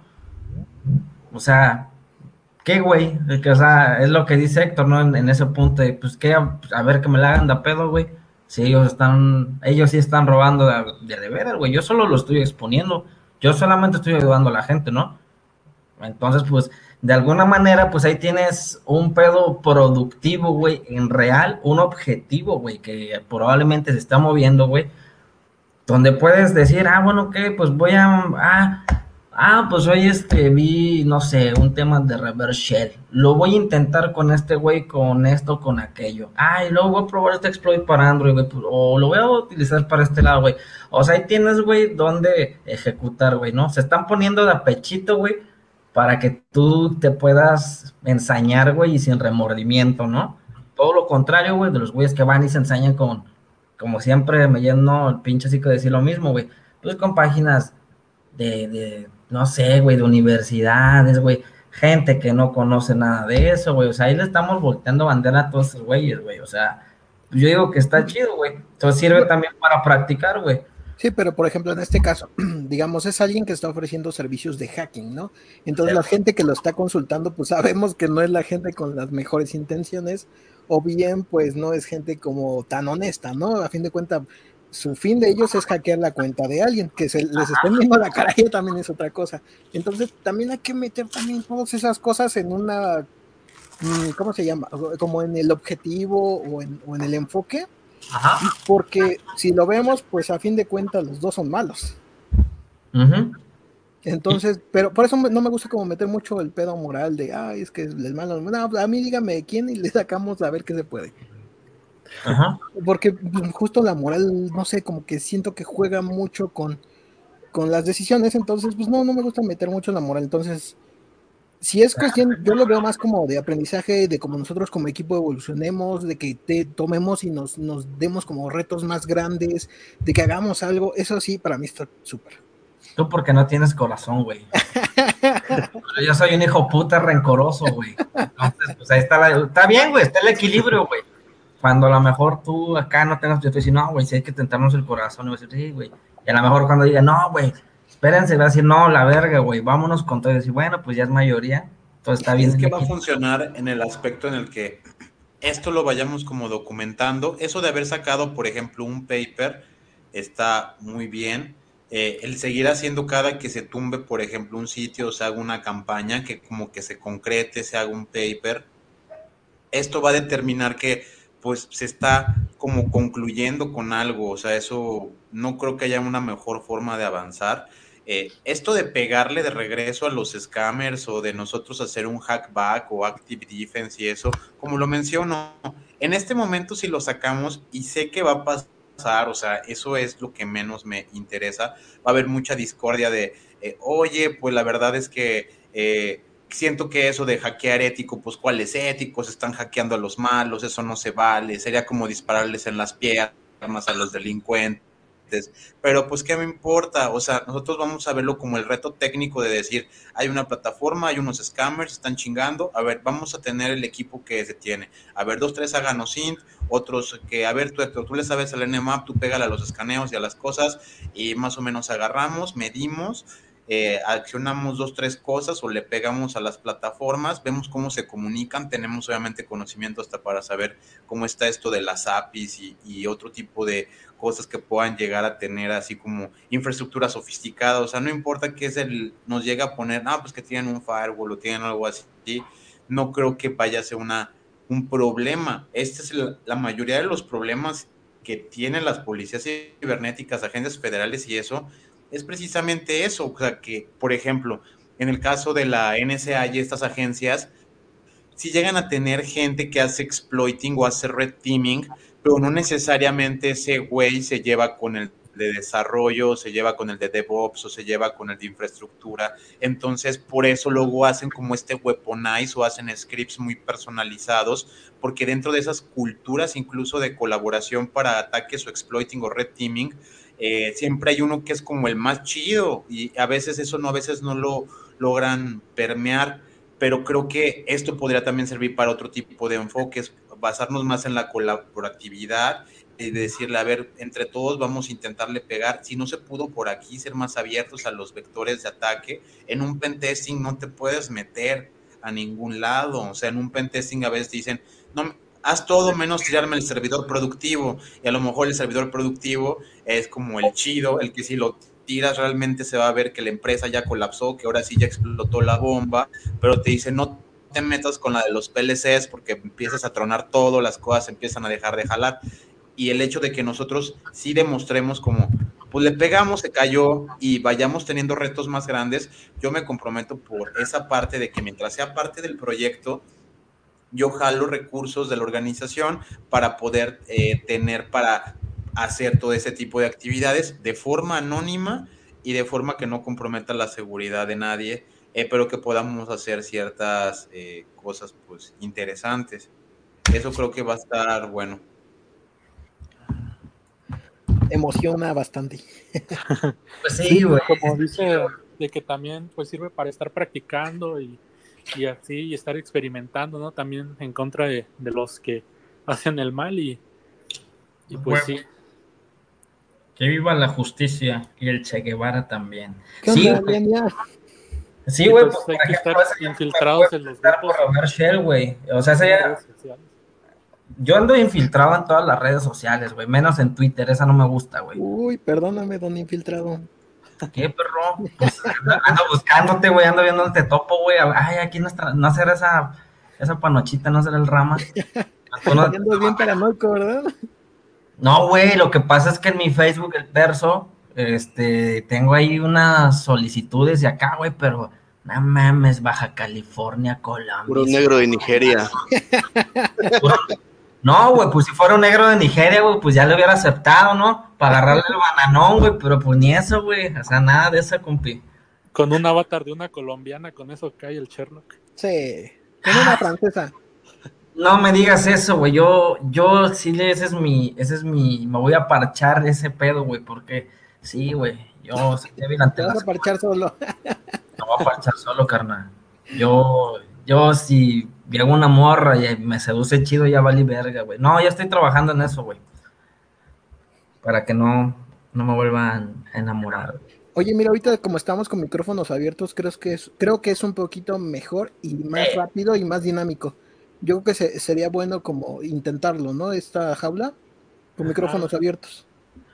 O sea, ¿qué, güey? Que, o sea, es lo que dice Héctor, ¿no? En, en ese punto de, pues, ¿qué? A ver que me la hagan de pedo, güey. Si ellos están, ellos sí están robando de, de, de veras, güey. Yo solo lo estoy exponiendo. Yo solamente estoy ayudando a la gente, ¿no? Entonces, pues, de alguna manera, pues ahí tienes un pedo productivo, güey, en real, un objetivo, güey, que probablemente se está moviendo, güey, donde puedes decir, ah, bueno, ¿qué? Pues voy a, ah, ah, pues hoy este, vi, no sé, un tema de reverse shell, lo voy a intentar con este güey, con esto, con aquello, ah, y luego voy a probar este exploit para Android, güey, o lo voy a utilizar para este lado, güey, o sea, ahí tienes, güey, donde ejecutar, güey, ¿no? Se están poniendo de apechito, güey, para que tú te puedas ensañar, güey, y sin remordimiento, ¿no? Todo lo contrario, güey, de los güeyes que van y se ensañan con, como siempre me lleno el pinche cico de decir lo mismo, güey, pues con páginas de, de no sé, güey, de universidades, güey, gente que no conoce nada de eso, güey, o sea, ahí le estamos volteando bandera a todos esos güeyes, güey, o sea, yo digo que está chido, güey, entonces sirve también para practicar, güey. Sí, pero por ejemplo, en este caso, digamos, es alguien que está ofreciendo servicios de hacking, ¿no? Entonces sí. La gente que lo está consultando, pues sabemos que no es la gente con las mejores intenciones, o bien, pues no es gente como tan honesta, ¿no? A fin de cuentas, su fin de ellos es hackear la cuenta de alguien, que se les estén viendo la cara, y también es otra cosa. Entonces, también hay que meter también todas esas cosas en una, ¿cómo se llama? Como en el objetivo o en, o en el enfoque. Ajá. Porque si lo vemos, pues a fin de cuentas los dos son malos. Uh-huh. Entonces, pero por eso no me gusta como meter mucho el pedo moral de, ay, es que es malo. No, a mí dígame quién y le sacamos a ver qué se puede. Ajá. Porque justo la moral, no sé, como que siento que juega mucho con, con las decisiones, entonces, pues no, no me gusta meter mucho la moral. Entonces, si es cuestión, yo lo veo más como de aprendizaje, de cómo nosotros como equipo evolucionemos, de que te tomemos y nos, nos demos como retos más grandes, de que hagamos algo, eso sí, para mí está súper. Tú porque no tienes corazón, güey. Pero yo soy un hijo puta rencoroso, güey. Entonces, pues ahí está la... Está bien, güey, está el equilibrio, güey. Cuando a lo mejor tú acá no tengas... Yo te digo, no, güey, si hay que tentarnos el corazón. Y voy a decir, sí, güey. Y a lo mejor cuando diga, no, güey, espérense, va a decir, no, la verga, güey, vámonos con todo. Y decir, bueno, pues ya es mayoría, Pues está bien. Es que va a funcionar en el aspecto en el que esto lo vayamos como documentando. Eso de haber sacado, por ejemplo, un paper está muy bien. Eh, el seguir haciendo cada que se tumbe, por ejemplo, un sitio o se haga una campaña, que como que se concrete, se haga un paper. Esto va a determinar que pues se está como concluyendo con algo. O sea, eso no creo que haya una mejor forma de avanzar. Eh, esto de pegarle de regreso a los scammers o de nosotros hacer un hackback o active defense y eso, como lo menciono, en este momento si lo sacamos y sé que va a pasar, o sea, eso es lo que menos me interesa, va a haber mucha discordia de, eh, oye, pues la verdad es que eh, siento que eso de hackear ético, pues ¿cuáles éticos? Están hackeando a los malos, eso no se vale, sería como dispararles en las piernas a los delincuentes. Pero pues qué me importa, o sea, nosotros vamos a verlo como el reto técnico de decir, hay una plataforma, hay unos scammers, están chingando, a ver, vamos a tener el equipo que se tiene, a ver, dos, tres háganos int, otros que, a ver, tú, tú, tú le sabes al N M A P, tú pégale a los escaneos y a las cosas, y más o menos agarramos, medimos, eh, accionamos dos, tres cosas o le pegamos a las plataformas, vemos cómo se comunican, tenemos obviamente conocimiento hasta para saber cómo está esto de las A P Is y, y otro tipo de cosas que puedan llegar a tener así como infraestructura sofisticada, o sea, no importa que es el, nos llega a poner, ah, pues que tienen un firewall o tienen algo así, no creo que vaya a ser una, un problema. Este es el, la mayoría de los problemas que tienen las policías cibernéticas, agencias federales y eso, es precisamente eso, o sea, que, por ejemplo, en el caso de la N S A y estas agencias, si llegan a tener gente que hace exploiting o hace red teaming, pero no necesariamente ese güey se lleva con el de desarrollo, se lleva con el de DevOps o se lleva con el de infraestructura. Entonces, por eso luego hacen como este weaponize o hacen scripts muy personalizados, porque dentro de esas culturas incluso de colaboración para ataques o exploiting o red teaming, eh, siempre hay uno que es como el más chido y a veces eso no, a veces no lo logran permear, pero creo que esto podría también servir para otro tipo de enfoques, basarnos más en la colaboratividad y decirle, a ver, entre todos vamos a intentarle pegar, si no se pudo por aquí, ser más abiertos a los vectores de ataque. En un pentesting no te puedes meter a ningún lado, o sea, en un pentesting a veces dicen, no, haz todo menos tirarme el servidor productivo, y a lo mejor el servidor productivo es como el chido, el que si lo tiras realmente se va a ver que la empresa ya colapsó, que ahora sí ya explotó la bomba, pero te dice no te metas con la de los P L Cs porque empiezas a tronar todo, las cosas empiezan a dejar de jalar, y el hecho de que nosotros sí demostremos como, pues le pegamos, se cayó y vayamos teniendo retos más grandes, yo me comprometo por esa parte de que mientras sea parte del proyecto, yo jalo recursos de la organización para poder eh, tener para hacer todo ese tipo de actividades de forma anónima y de forma que no comprometa la seguridad de nadie, eh, pero que podamos hacer ciertas eh, cosas pues interesantes. Eso creo que va a estar bueno. Emociona bastante. Pues sí, güey. Sí, como dice, de que también pues sirve para estar practicando y, y así, y estar experimentando, ¿no? También en contra de, de los que hacen el mal y, y pues Bueno. sí. Que viva la justicia y el Che Guevara también. ¿Qué Sí, onda, güey. Lenia? Sí, güey, pues, Entonces hay por que ejemplo, estar ese infiltrados puede en los estar grupos por Robert Shell, güey. O sea, ese en ya, redes sociales. yo ando infiltrado en todas las redes sociales, güey, menos en Twitter, esa no me gusta, güey. Uy, perdóname, don infiltrado. ¿Qué, perro? Pues ando, ando buscándote, güey, ando viendo dónde te topo, güey. Ay, aquí nuestra, no hacer esa, esa panochita, no hacer el rama. Tú no- Ando bien paranoico, ¿verdad? No, güey, lo que pasa es que en mi Facebook, el Perso, este, tengo ahí unas solicitudes de acá, güey, pero no mames, Baja California, Colombia. Puro negro de Nigeria. Puro- No, güey, pues si fuera un negro de Nigeria, güey, pues ya le hubiera aceptado, ¿no? Para agarrarle el bananón, güey, pero pues ni eso, güey, o sea, nada de eso, compi. Con un avatar de una colombiana, con eso cae el Sherlock. Sí, con una francesa. No me digas eso, güey, yo, yo sí, le- ese es mi, ese es mi, me voy a parchar ese pedo, güey, porque sí, güey, yo soy débil ante Te vas las a parchar solo. No voy a parchar solo, carnal. Yo, yo si veo una morra y me seduce chido, ya vale verga, güey. No, ya estoy trabajando en eso, güey. Para que no, no me vuelvan a enamorar. Oye, mira, ahorita como estamos con micrófonos abiertos, creo que es, creo que es un poquito mejor y más rápido y más dinámico. Yo creo que se- sería bueno como intentarlo, ¿no? Esta jaula con Ajá, micrófonos abiertos.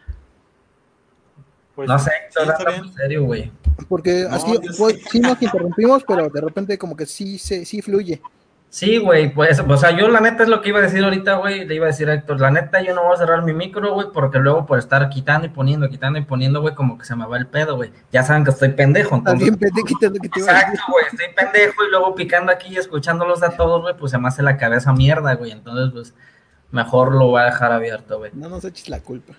pues No sé, Sí, Héctor, está anda muy bien. serio, güey. Porque No, así, yo pues, sí. sí nos interrumpimos, pero de repente como que sí, se, sí fluye. Sí, güey, pues, o sea, yo la neta es lo que iba a decir ahorita, güey, le iba a decir a Héctor, la neta yo no voy a cerrar mi micro, güey, porque luego por estar quitando y poniendo, quitando y poniendo, güey, como que se me va el pedo, güey. Ya saben que estoy pendejo, entonces. Alguien pende quitando que te iba a Exacto, decir. güey, estoy pendejo y luego picando aquí y escuchándolos a todos, güey, pues se me hace la cabeza mierda, güey, entonces, pues, mejor lo voy a dejar abierto, güey. No nos eches la culpa.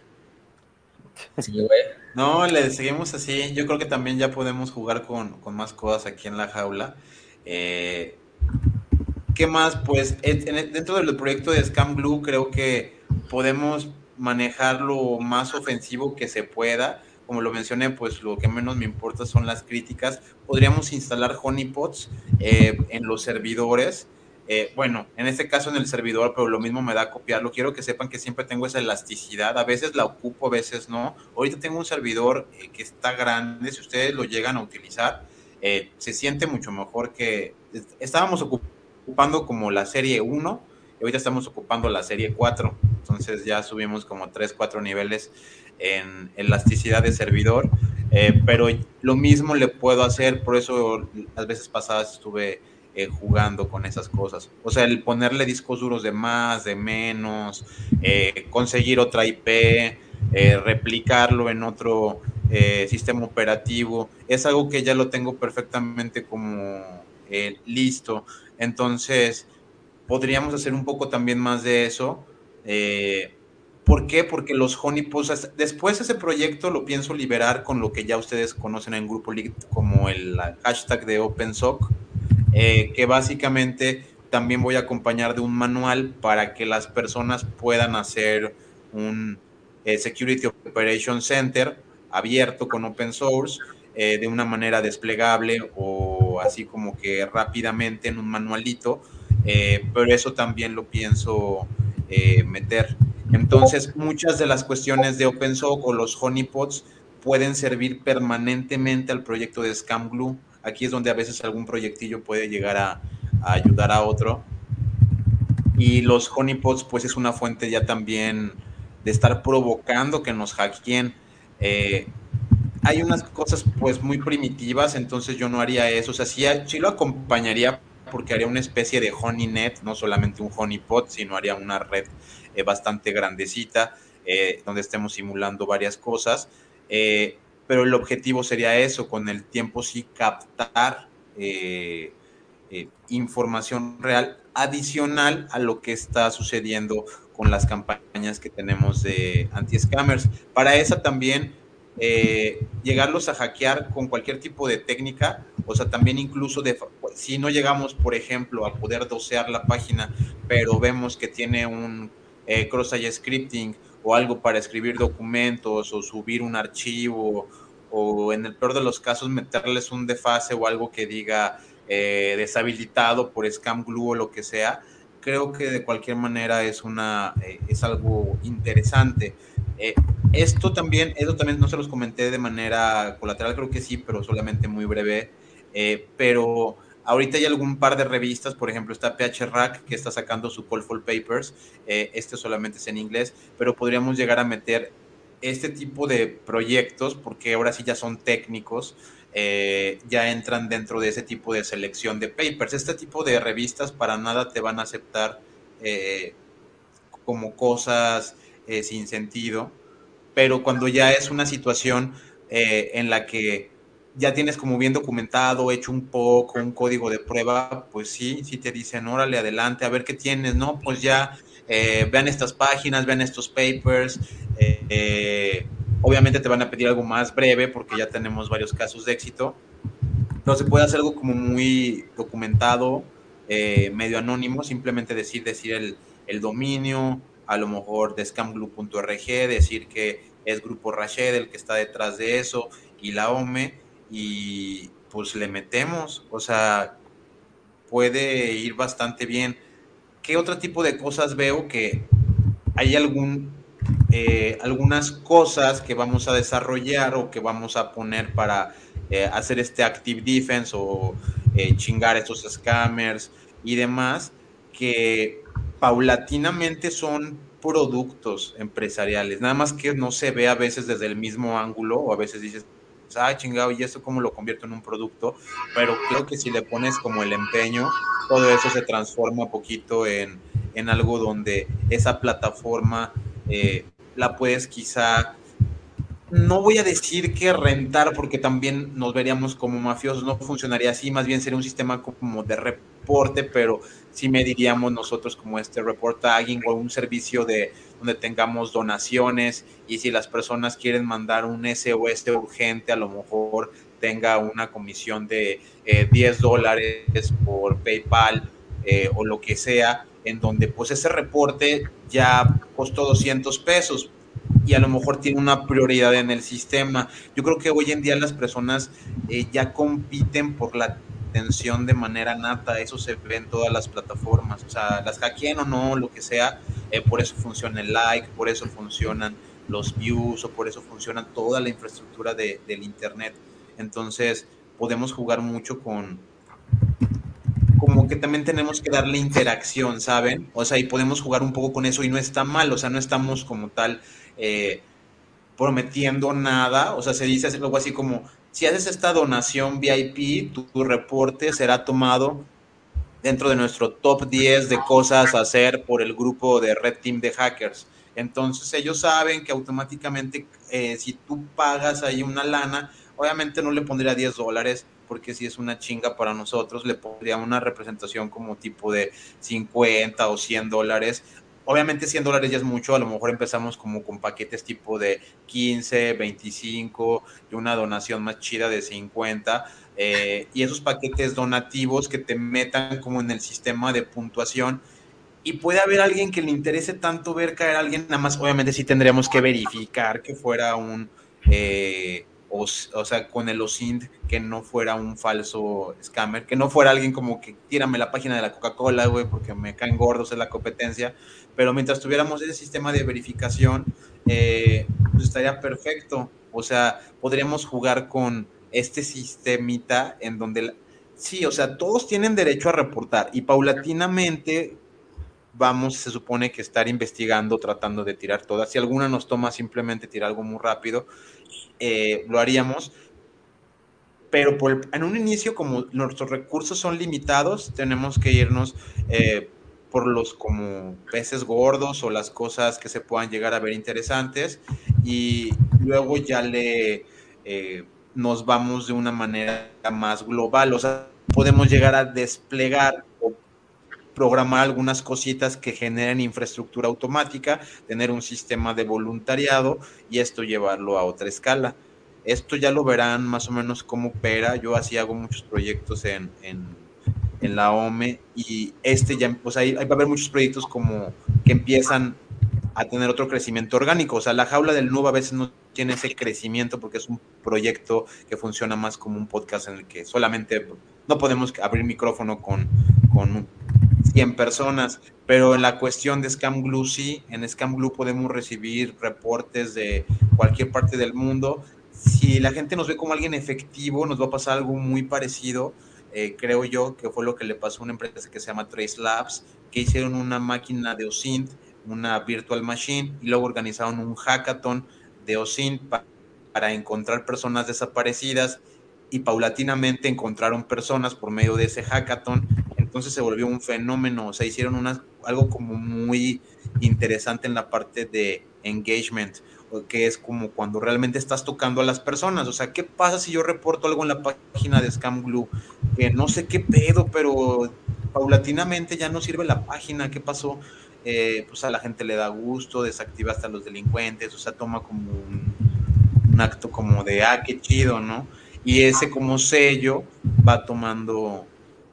Sí, güey. No, le seguimos así. Yo creo que también ya podemos jugar con, con más cosas aquí en la jaula. Eh, ¿Qué más? Pues en- en- dentro del proyecto de Scam Glue creo que podemos manejar lo más ofensivo que se pueda. Como lo mencioné, pues lo que menos me importa son las críticas. Podríamos instalar honeypots eh, en los servidores. Eh, bueno, en este caso en el servidor, pero lo mismo me da copiarlo. Quiero que sepan que siempre tengo esa elasticidad. A veces la ocupo, a veces no. Ahorita tengo un servidor eh, que está grande. Si ustedes lo llegan a utilizar, eh, se siente mucho mejor que... Estábamos ocupando ocupando como la serie uno y ahorita estamos ocupando la serie cuatro, entonces ya subimos como tres, cuatro niveles en elasticidad de servidor, eh, pero lo mismo le puedo hacer, por eso las veces pasadas estuve eh, jugando con esas cosas, o sea, el ponerle discos duros de más, de menos, eh, conseguir otra I P, eh, replicarlo en otro eh, sistema operativo, es algo que ya lo tengo perfectamente como eh, listo. Entonces, podríamos hacer un poco también más de eso. Eh, ¿Por qué? Porque los honeypots, después ese proyecto lo pienso liberar con lo que ya ustedes conocen en Grupo League como el hashtag de OpenSoc, eh, que básicamente también voy a acompañar de un manual para que las personas puedan hacer un eh, Security Operation Center abierto con open source eh, de una manera desplegable o así como que rápidamente en un manualito, eh, pero eso también lo pienso eh, meter. Entonces, muchas de las cuestiones de OpenSoc o los honeypots pueden servir permanentemente al proyecto de Scam Glue. Aquí es donde a veces algún proyectillo puede llegar a, a ayudar a otro. Y los honeypots, pues es una fuente ya también de estar provocando que nos hackeen. Eh, hay unas cosas pues muy primitivas, entonces yo no haría eso. O sea, sí, sí lo acompañaría porque haría una especie de honeynet, no solamente un honeypot, sino haría una red eh, bastante grandecita eh, donde estemos simulando varias cosas. Eh, pero el objetivo sería eso, con el tiempo sí captar eh, eh, información real adicional a lo que está sucediendo con las campañas que tenemos de anti-scammers. Para esa también eh, llegarlos a hackear con cualquier tipo de técnica, o sea, también incluso de, si no llegamos, por ejemplo, a poder dosear la página, pero vemos que tiene un eh, cross-site scripting o algo para escribir documentos o subir un archivo o en el peor de los casos meterles un desfase o algo que diga eh, deshabilitado por Scam Glue o lo que sea, creo que de cualquier manera es, una, eh, es algo interesante. Eh, esto también, eso también no se los comenté de manera colateral, creo que sí, pero solamente muy breve. Eh, pero ahorita hay algún par de revistas, por ejemplo, está PHRack que está sacando su Call for Papers, eh, este solamente es en inglés, pero podríamos llegar a meter este tipo de proyectos, porque ahora sí ya son técnicos, eh, ya entran dentro de ese tipo de selección de papers. Este tipo de revistas para nada te van a aceptar eh, como cosas eh, sin sentido, pero cuando ya es una situación eh, en la que ya tienes como bien documentado, hecho un poco, un código de prueba, pues sí, sí te dicen, órale, adelante, a ver qué tienes, ¿no? Pues ya eh, vean estas páginas, vean estos papers, eh, eh, obviamente te van a pedir algo más breve porque ya tenemos varios casos de éxito, pero se puede hacer algo como muy documentado, eh, medio anónimo, simplemente decir, decir el, el dominio, a lo mejor de scamglue punto org, decir que es Grupo Rashed el que está detrás de eso y la O M E, y pues le metemos, o sea, puede ir bastante bien. ¿Qué otro tipo de cosas veo? Que hay algún eh, algunas cosas que vamos a desarrollar o que vamos a poner para eh, hacer este active defense o eh, chingar estos scammers y demás, que paulatinamente son productos empresariales, nada más que no se ve a veces desde el mismo ángulo, o a veces dices, ah, chingado, ¿y esto cómo lo convierto en un producto? Pero creo que si le pones como el empeño, todo eso se transforma un poquito en, en algo donde esa plataforma eh, la puedes quizá, no voy a decir que rentar, porque también nos veríamos como mafiosos, no funcionaría así, más bien sería un sistema como de reporte, pero sí mediríamos nosotros como este report tagging o un servicio de donde tengamos donaciones, y si las personas quieren mandar un S O S urgente, a lo mejor tenga una comisión de eh, diez dólares por PayPal eh, o lo que sea, en donde pues ese reporte ya costó doscientos pesos y a lo mejor tiene una prioridad en el sistema. Yo creo que hoy en día las personas eh, ya compiten por la atención de manera nata, eso se ve en todas las plataformas, o sea, las hackeen o no, lo que sea, eh, por eso funciona el like, por eso funcionan los views o por eso funciona toda la infraestructura de, del internet. Entonces podemos jugar mucho con, como que también tenemos que darle interacción, ¿saben? O sea, y podemos jugar un poco con eso y no está mal, o sea, no estamos como tal eh, prometiendo nada, o sea, se dice algo así como, si haces esta donación V I P, tu, tu reporte será tomado dentro de nuestro top diez de cosas a hacer por el grupo de Red Team de hackers. Entonces ellos saben que automáticamente eh, si tú pagas ahí una lana, obviamente no le pondría diez dólares, porque si es una chinga para nosotros, le pondría una representación como tipo de cincuenta o cien dólares. Obviamente cien dólares ya es mucho, a lo mejor empezamos como con paquetes tipo de quince, veinticinco y una donación más chida de cincuenta, eh, y esos paquetes donativos que te metan como en el sistema de puntuación, y puede haber alguien que le interese tanto ver caer a alguien, nada más obviamente sí tendríamos que verificar que fuera un, eh, o, o sea, con el O S I N T, que no fuera un falso scammer, que no fuera alguien como que tírame la página de la Coca-Cola, güey, porque me caen gordos en la competencia, pero mientras tuviéramos ese sistema de verificación, eh, pues estaría perfecto, o sea, podríamos jugar con este sistemita en donde, sí, o sea, todos tienen derecho a reportar y paulatinamente vamos, se supone que estar investigando, tratando de tirar todas. Si alguna nos toma simplemente tirar algo muy rápido, eh, lo haríamos. Pero por el, en un inicio, como nuestros recursos son limitados, tenemos que irnos eh, por los como peces gordos o las cosas que se puedan llegar a ver interesantes, y luego ya le eh, nos vamos de una manera más global. O sea, podemos llegar a desplegar o programar algunas cositas que generen infraestructura automática, tener un sistema de voluntariado y esto llevarlo a otra escala. Esto ya lo verán más o menos cómo opera. Yo así hago muchos proyectos en, en, en la O M E, y este ya, pues ahí, ahí va a haber muchos proyectos como que empiezan a tener otro crecimiento orgánico. O sea, la jaula del noob a veces no tiene ese crecimiento porque es un proyecto que funciona más como un podcast en el que solamente no podemos abrir micrófono con, con cien personas, pero en la cuestión de Scam Glue sí, en Scam Glue podemos recibir reportes de cualquier parte del mundo. Si la gente nos ve como alguien efectivo, nos va a pasar algo muy parecido, eh, creo yo, que fue lo que le pasó a una empresa que se llama Trace Labs, que hicieron una máquina de O S I N T, una virtual machine, y luego organizaron un hackathon de O S I N T para, para encontrar personas desaparecidas, y paulatinamente encontraron personas por medio de ese hackathon. Entonces se volvió un fenómeno, o sea, hicieron una, algo como muy interesante en la parte de engagement, que es como cuando realmente estás tocando a las personas. O sea, ¿qué pasa si yo reporto algo en la página de Scam Glue? Que no sé qué pedo, pero paulatinamente ya no sirve la página, ¿qué pasó? Eh, pues a la gente le da gusto, desactiva hasta a los delincuentes, o sea, toma como un, un acto como de, ah, qué chido, ¿no? Y ese como sello va tomando,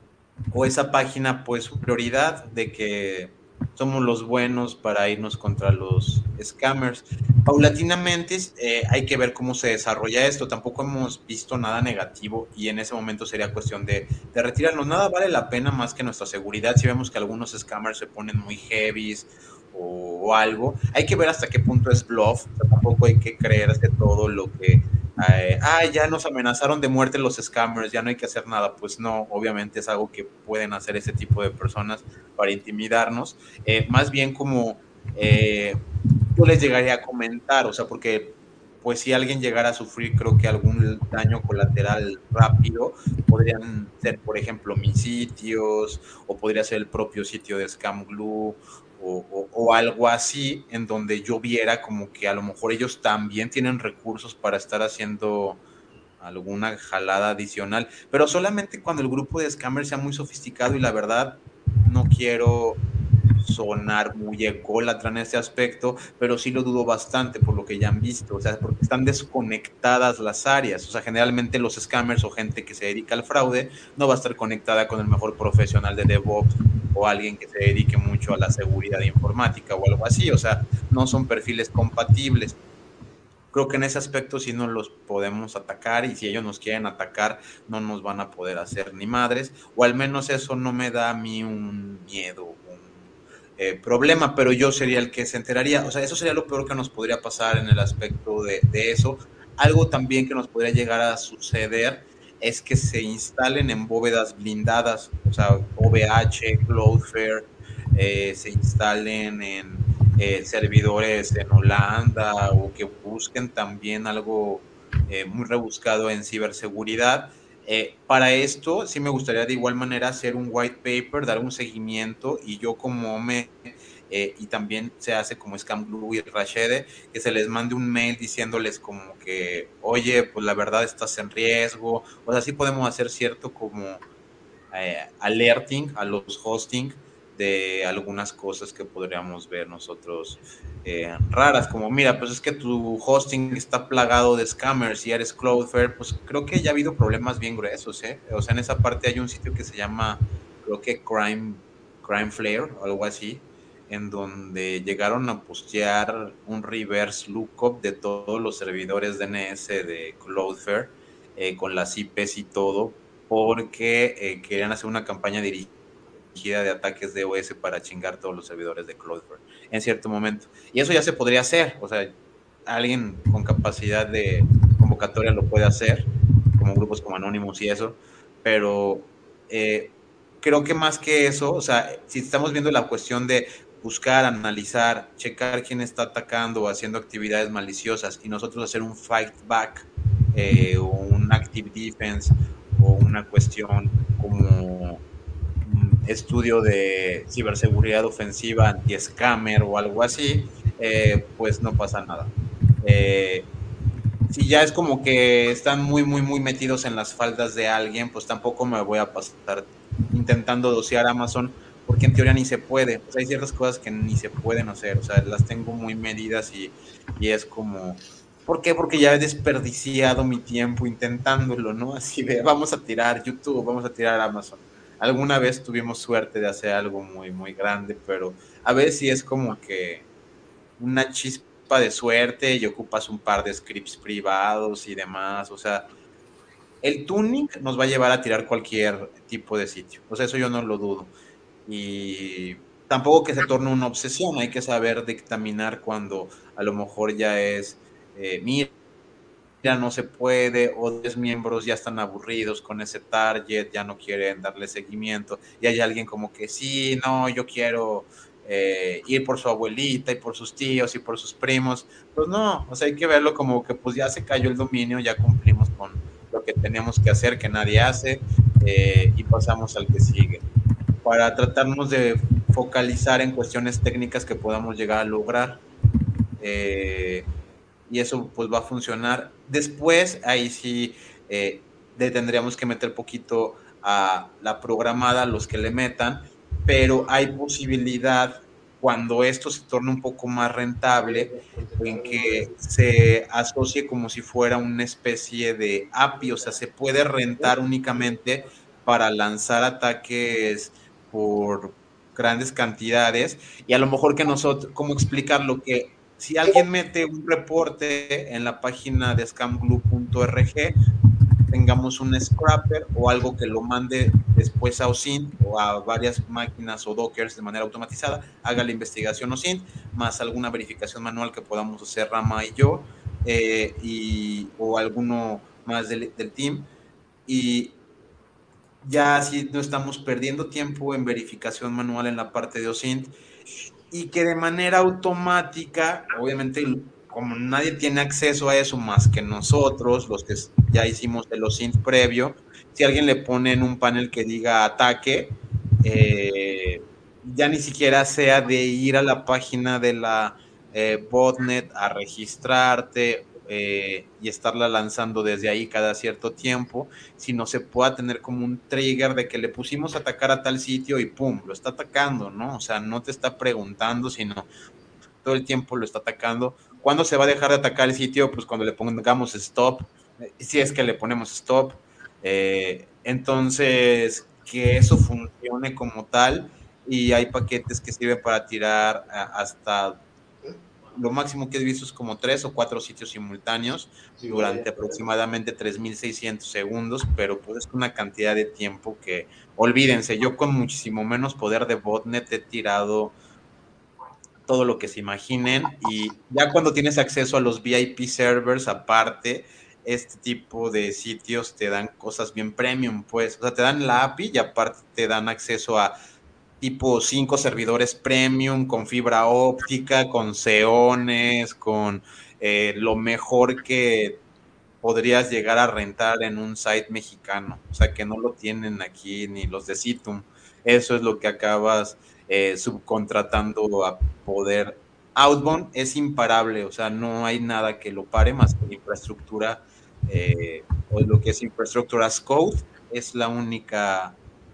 o esa página, pues su prioridad de que somos los buenos para irnos contra los scammers. Paulatinamente eh, hay que ver cómo se desarrolla esto. Tampoco hemos visto nada negativo y en ese momento sería cuestión de, de retirarnos. Nada vale la pena más que nuestra seguridad. Si vemos que algunos scammers se ponen muy heavies o, o algo. Hay que ver hasta qué punto es bluff, o sea, tampoco hay que creerse todo lo que, eh, ah, ya nos amenazaron de muerte los scammers, ya no hay que hacer nada. Pues no, obviamente es algo que pueden hacer ese tipo de personas para intimidarnos, eh, más bien como eh, yo les llegaría a comentar, o sea, porque pues si alguien llegara a sufrir, creo que algún daño colateral rápido, podrían ser, por ejemplo, mis sitios, o podría ser el propio sitio de ScamGlue, o, o, o algo así, en donde yo viera como que a lo mejor ellos también tienen recursos para estar haciendo alguna jalada adicional, pero solamente cuando el grupo de scammers sea muy sofisticado, y la verdad no quiero sonar muy ególatra en ese aspecto, pero sí lo dudo bastante por lo que ya han visto, o sea, porque están desconectadas las áreas, o sea, generalmente los scammers o gente que se dedica al fraude no va a estar conectada con el mejor profesional de DevOps o alguien que se dedique mucho a la seguridad informática o algo así, o sea, no son perfiles compatibles. Creo que en ese aspecto sí nos los podemos atacar, y si ellos nos quieren atacar no nos van a poder hacer ni madres, o al menos eso no me da a mí un miedo, un eh, problema, pero yo sería el que se enteraría. O sea, eso sería lo peor que nos podría pasar en el aspecto de, de eso. Algo también que nos podría llegar a suceder es que se instalen en bóvedas blindadas, o sea, O V H, Cloudflare, eh, se instalen en eh, servidores en Holanda, o que busquen también algo eh, muy rebuscado en ciberseguridad. Eh, para esto sí me gustaría de igual manera hacer un white paper, dar un seguimiento, y yo como me, eh, y también se hace como ScamGlue y Rashede, que se les mande un mail diciéndoles como que, oye, pues la verdad estás en riesgo. O sea, sí podemos hacer cierto como eh, alerting a los hosting de algunas cosas que podríamos ver nosotros eh, raras, como mira, pues es que tu hosting está plagado de scammers y eres Cloudflare. Pues creo que ya ha habido problemas bien gruesos, ¿eh? O sea, en esa parte hay un sitio que se llama, creo que Crime, Crime Flare o algo así, en donde llegaron a postear un reverse lookup de todos los servidores D N S de Cloudflare, eh, con las I Ps y todo, porque eh, querían hacer una campaña dirigida de ataques de DDoS para chingar todos los servidores de Cloudflare en cierto momento. Y eso ya se podría hacer, o sea, alguien con capacidad de convocatoria lo puede hacer, como grupos como Anonymous y eso, pero eh, creo que más que eso, o sea, si estamos viendo la cuestión de buscar, analizar, checar quién está atacando o haciendo actividades maliciosas, y nosotros hacer un fight back, eh, o un active defense, o una cuestión como un estudio de ciberseguridad ofensiva anti-scammer o algo así, eh, pues no pasa nada. Eh, si ya es como que están muy, muy, muy metidos en las faldas de alguien, pues tampoco me voy a pasar intentando dosear Amazon, porque en teoría ni se puede. O sea, hay ciertas cosas que ni se pueden hacer, o sea, las tengo muy medidas, y, y es como, ¿por qué? Porque ya he desperdiciado mi tiempo intentándolo, ¿no? Así de, vamos a tirar YouTube, vamos a tirar Amazon. Alguna vez tuvimos suerte de hacer algo muy, muy grande, pero a veces sí es como que una chispa de suerte y ocupas un par de scripts privados y demás. O sea, el tuning nos va a llevar a tirar cualquier tipo de sitio. O sea, eso yo no lo dudo. Y tampoco que se torne una obsesión, hay que saber dictaminar cuando a lo mejor ya es, eh, mira, no se puede, o diez miembros ya están aburridos con ese target, ya no quieren darle seguimiento, y hay alguien como que sí, no, yo quiero eh, ir por su abuelita y por sus tíos y por sus primos. Pues no, o sea, hay que verlo como que pues ya se cayó el dominio, ya cumplimos con lo que tenemos que hacer, que nadie hace, eh, y pasamos al que sigue, para tratarnos de focalizar en cuestiones técnicas que podamos llegar a lograr. Eh, y eso pues va a funcionar. Después, ahí sí eh, le tendríamos que meter poquito a la programada, los que le metan, pero hay posibilidad, cuando esto se torne un poco más rentable, en que se asocie como si fuera una especie de A P I, o sea, se puede rentar únicamente para lanzar ataques por grandes cantidades, y a lo mejor que nosotros, ¿cómo explicar lo que si alguien mete un reporte en la página de scamglue punto org, tengamos un scrapper o algo que lo mande después a O S I N T o a varias máquinas o dockers de manera automatizada, haga la investigación O S I N T, más alguna verificación manual que podamos hacer Rama y yo, eh, y, o alguno más del, del team, y ya así no estamos perdiendo tiempo en verificación manual en la parte de O S I N T, y que de manera automática, obviamente como nadie tiene acceso a eso más que nosotros, los que ya hicimos el O S I N T previo, si alguien le pone en un panel que diga ataque, eh, ya ni siquiera sea de ir a la página de la eh, botnet a registrarte eh, y estarla lanzando desde ahí cada cierto tiempo, sino se pueda tener como un trigger de que le pusimos a atacar a tal sitio y pum, lo está atacando, ¿no? O sea, no te está preguntando, sino todo el tiempo lo está atacando. ¿Cuándo se va a dejar de atacar el sitio? Pues cuando le pongamos stop, si es que le ponemos stop. Eh, entonces, que eso funcione como tal, y hay paquetes que sirven para tirar hasta, lo máximo que he visto es como tres o cuatro sitios simultáneos durante aproximadamente tres mil seiscientos segundos, pero pues es una cantidad de tiempo que, olvídense, yo con muchísimo menos poder de botnet he tirado todo lo que se imaginen, y ya cuando tienes acceso a los V I P servers aparte, este tipo de sitios te dan cosas bien premium, pues, o sea, te dan la A P I y aparte te dan acceso a tipo cinco servidores premium con fibra óptica, con xeones, con eh, lo mejor que podrías llegar a rentar en un site mexicano, o sea, que no lo tienen aquí ni los de Situm. Eso es lo que acabas eh, subcontratando a poder. Outbound es imparable, o sea, no hay nada que lo pare más que la infraestructura, eh, o lo que es infraestructura as code, es la única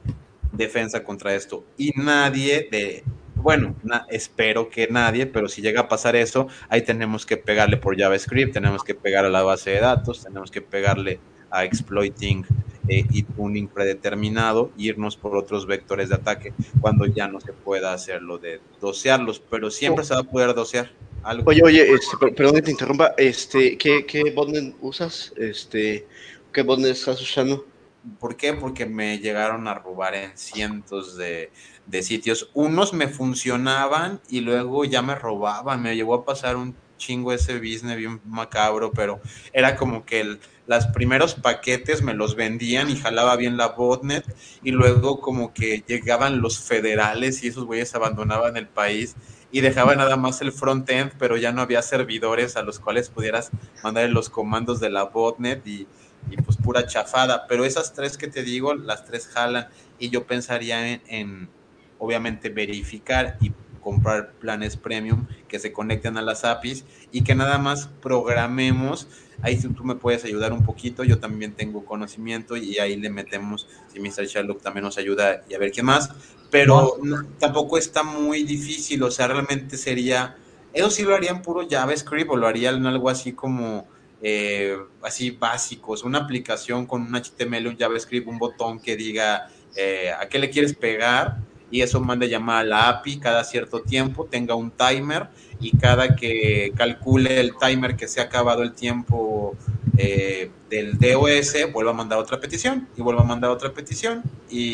defensa contra esto. Y nadie de, bueno, na, espero que nadie, pero si llega a pasar eso, ahí tenemos que pegarle por JavaScript, tenemos que pegar a la base de datos, tenemos que pegarle a exploiting eh, y tuning predeterminado, e irnos por otros vectores de ataque cuando ya no se pueda hacer lo de dosearlos, pero siempre oh. se va a poder dosear algo. Oye, oye, este, perdón que te interrumpa, este, ¿qué, qué botnet usas? Este, ¿qué botnet estás usando? ¿Por qué? Porque me llegaron a robar en cientos de, de sitios. Unos me funcionaban y luego ya me robaban. Me llegó a pasar un chingo ese business bien macabro, pero era como que el, los primeros paquetes me los vendían y jalaba bien la botnet, y luego como que llegaban los federales y esos güeyes abandonaban el país y dejaban nada más el front-end, pero ya no había servidores a los cuales pudieras mandar los comandos de la botnet, y y pues pura chafada, pero esas tres que te digo, las tres jalan, y yo pensaría en, en obviamente verificar y comprar planes premium que se conecten a las A P Is y que nada más programemos. Ahí tú me puedes ayudar un poquito, yo también tengo conocimiento y ahí le metemos, si mister Sherlock también nos ayuda y a ver qué más, pero no, tampoco está muy difícil, o sea, realmente sería, ellos sí lo harían puro JavaScript o lo harían algo así como Eh, así básicos, una aplicación con un H T M L, un JavaScript, un botón que diga eh, a qué le quieres pegar, y eso manda llamar a la A P I cada cierto tiempo, tenga un timer, y cada que calcule el timer que se ha acabado el tiempo eh, del D O S, vuelva a mandar otra petición, y vuelva a mandar otra petición,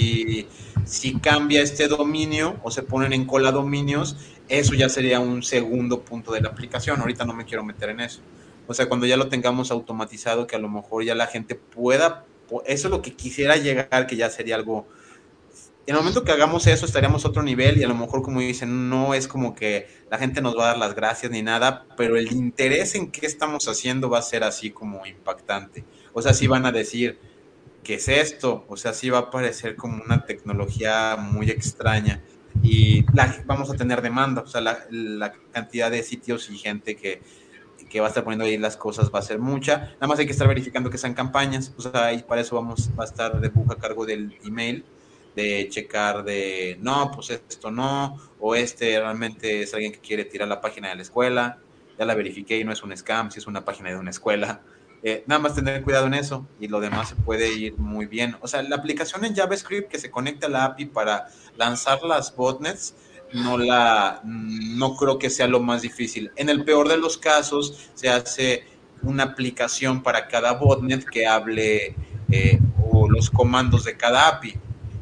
y si cambia este dominio o se ponen en cola dominios, eso ya sería un segundo punto de la aplicación. Ahorita no me quiero meter en eso. O sea, cuando ya lo tengamos automatizado, que a lo mejor ya la gente pueda, eso es lo que quisiera llegar, que ya sería algo, en el momento que hagamos eso estaríamos a otro nivel, y a lo mejor, como dicen, no es como que la gente nos va a dar las gracias ni nada, pero el interés en qué estamos haciendo va a ser así como impactante. O sea, sí van a decir, ¿qué es esto? O sea, sí va a parecer como una tecnología muy extraña, y la, vamos a tener demanda, o sea, la, la cantidad de sitios y gente que que va a estar poniendo ahí las cosas va a ser mucha. Nada más hay que estar verificando que sean campañas, o sea, y para eso vamos va a estar de Bug a cargo del email, de checar de, no, pues esto no, o este realmente es alguien que quiere tirar la página de la escuela, ya la verifiqué y no es un scam, si es una página de una escuela. Eh, nada más tener cuidado en eso, y lo demás se puede ir muy bien. O sea, la aplicación en JavaScript que se conecta a la A P I para lanzar las botnets, no la no creo que sea lo más difícil. En el peor de los casos se hace una aplicación para cada botnet que hable eh, o los comandos de cada A P I,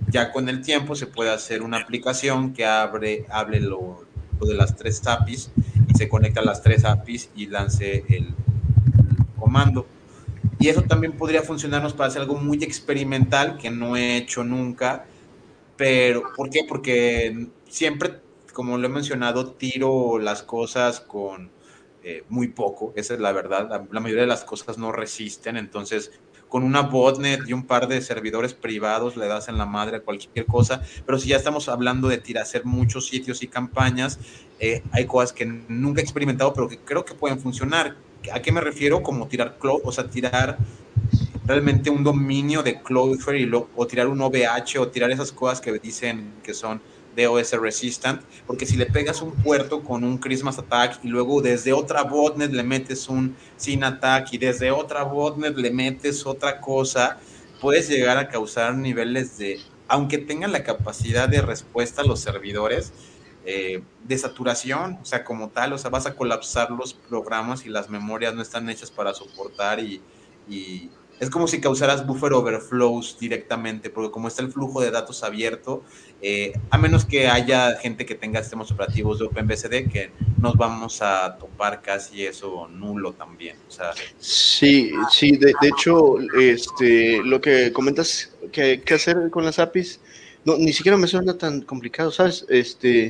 ya con el tiempo se puede hacer una aplicación que abre, hable lo, lo de las tres A P Is y se conecta a las tres A P Is y lance el, el comando. Y eso también podría funcionarnos para hacer algo muy experimental que no he hecho nunca. Pero, ¿por qué? Porque siempre, como lo he mencionado, tiro las cosas con eh, muy poco, esa es la verdad. La, la mayoría de las cosas no resisten, entonces con una botnet y un par de servidores privados le das en la madre a cualquier cosa, pero si ya estamos hablando de tirar, hacer muchos sitios y campañas, eh, hay cosas que nunca he experimentado, pero que creo que pueden funcionar. ¿A qué me refiero? Como tirar cloud, o sea, tirar realmente un dominio de Cloudflare y lo, o tirar un O V H o tirar esas cosas que dicen que son DOS resistant, porque si le pegas un puerto con un Christmas attack y luego desde otra botnet le metes un SYN attack y desde otra botnet le metes otra cosa, puedes llegar a causar niveles de, aunque tengan la capacidad de respuesta a los servidores, eh, de saturación, o sea, como tal, o sea, vas a colapsar los programas y las memorias no están hechas para soportar y, y es como si causaras buffer overflows directamente, porque como está el flujo de datos abierto, eh, a menos que haya gente que tenga sistemas operativos de OpenBSD, que nos vamos a topar casi eso nulo también. O sea, sí, sí, de, de hecho, este, lo que comentas que, que hacer con las A P Is, no, ni siquiera me suena tan complicado, ¿sabes? Este,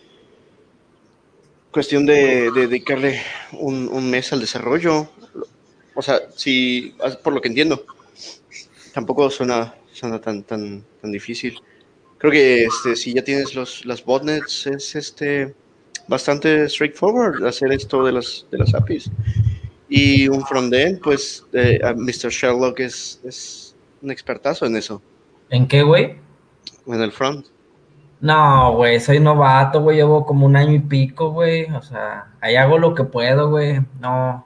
cuestión de, de dedicarle un, un mes al desarrollo. O sea, si, por lo que entiendo, tampoco suena, suena tan, tan, tan difícil. Creo que este, si ya tienes los, las botnets, es este, bastante straightforward hacer esto de las, de las A P Is. Y un frontend, pues eh, mister Sherlock es, es un expertazo en eso. ¿En qué, güey? En el front. No, güey, soy novato, güey, llevo como un año y pico, güey, o sea, ahí hago lo que puedo, güey, no,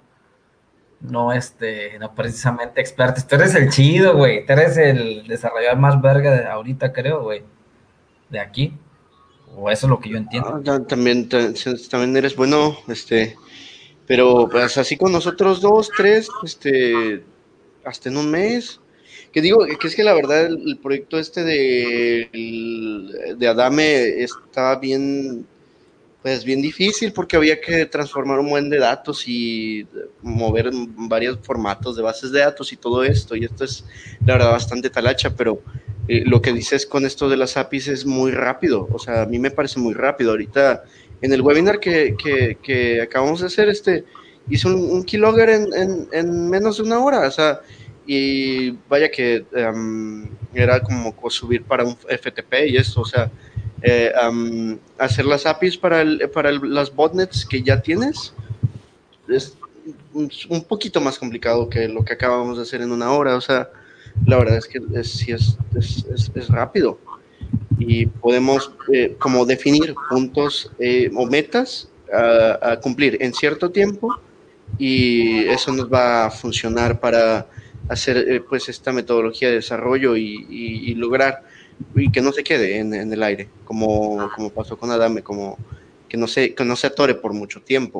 no, este, no precisamente experto, tú eres el chido, güey, tú eres el desarrollador más verga de ahorita, creo, güey, de aquí, o eso es lo que yo entiendo. Ah, también, también eres bueno, este, pero pues así con nosotros dos, tres, este, hasta en un mes. Que digo, que es que la verdad el, el proyecto este de, el, de Adame estaba bien, pues bien difícil porque había que transformar un buen de datos y mover varios formatos de bases de datos y todo esto. Y esto es, la verdad, bastante talacha, pero eh, lo que dices con esto de las A P Is es muy rápido. O sea, a mí me parece muy rápido. Ahorita, en el webinar que, que, que acabamos de hacer, este, hice un, un keylogger en, en, en menos de una hora. O sea, y vaya que um, era como subir para un F T P y esto, o sea, eh, um, hacer las A P Is para, el, para el, las botnets que ya tienes es un, un poquito más complicado que lo que acabamos de hacer en una hora, o sea, la verdad es que es, sí es, es, es, es rápido y podemos eh, como definir puntos eh, o metas a, a cumplir en cierto tiempo y eso nos va a funcionar para hacer eh, pues esta metodología de desarrollo y, y, y lograr y que no se quede en, en el aire, como, como pasó con Adame, como que no, se, que no se atore por mucho tiempo.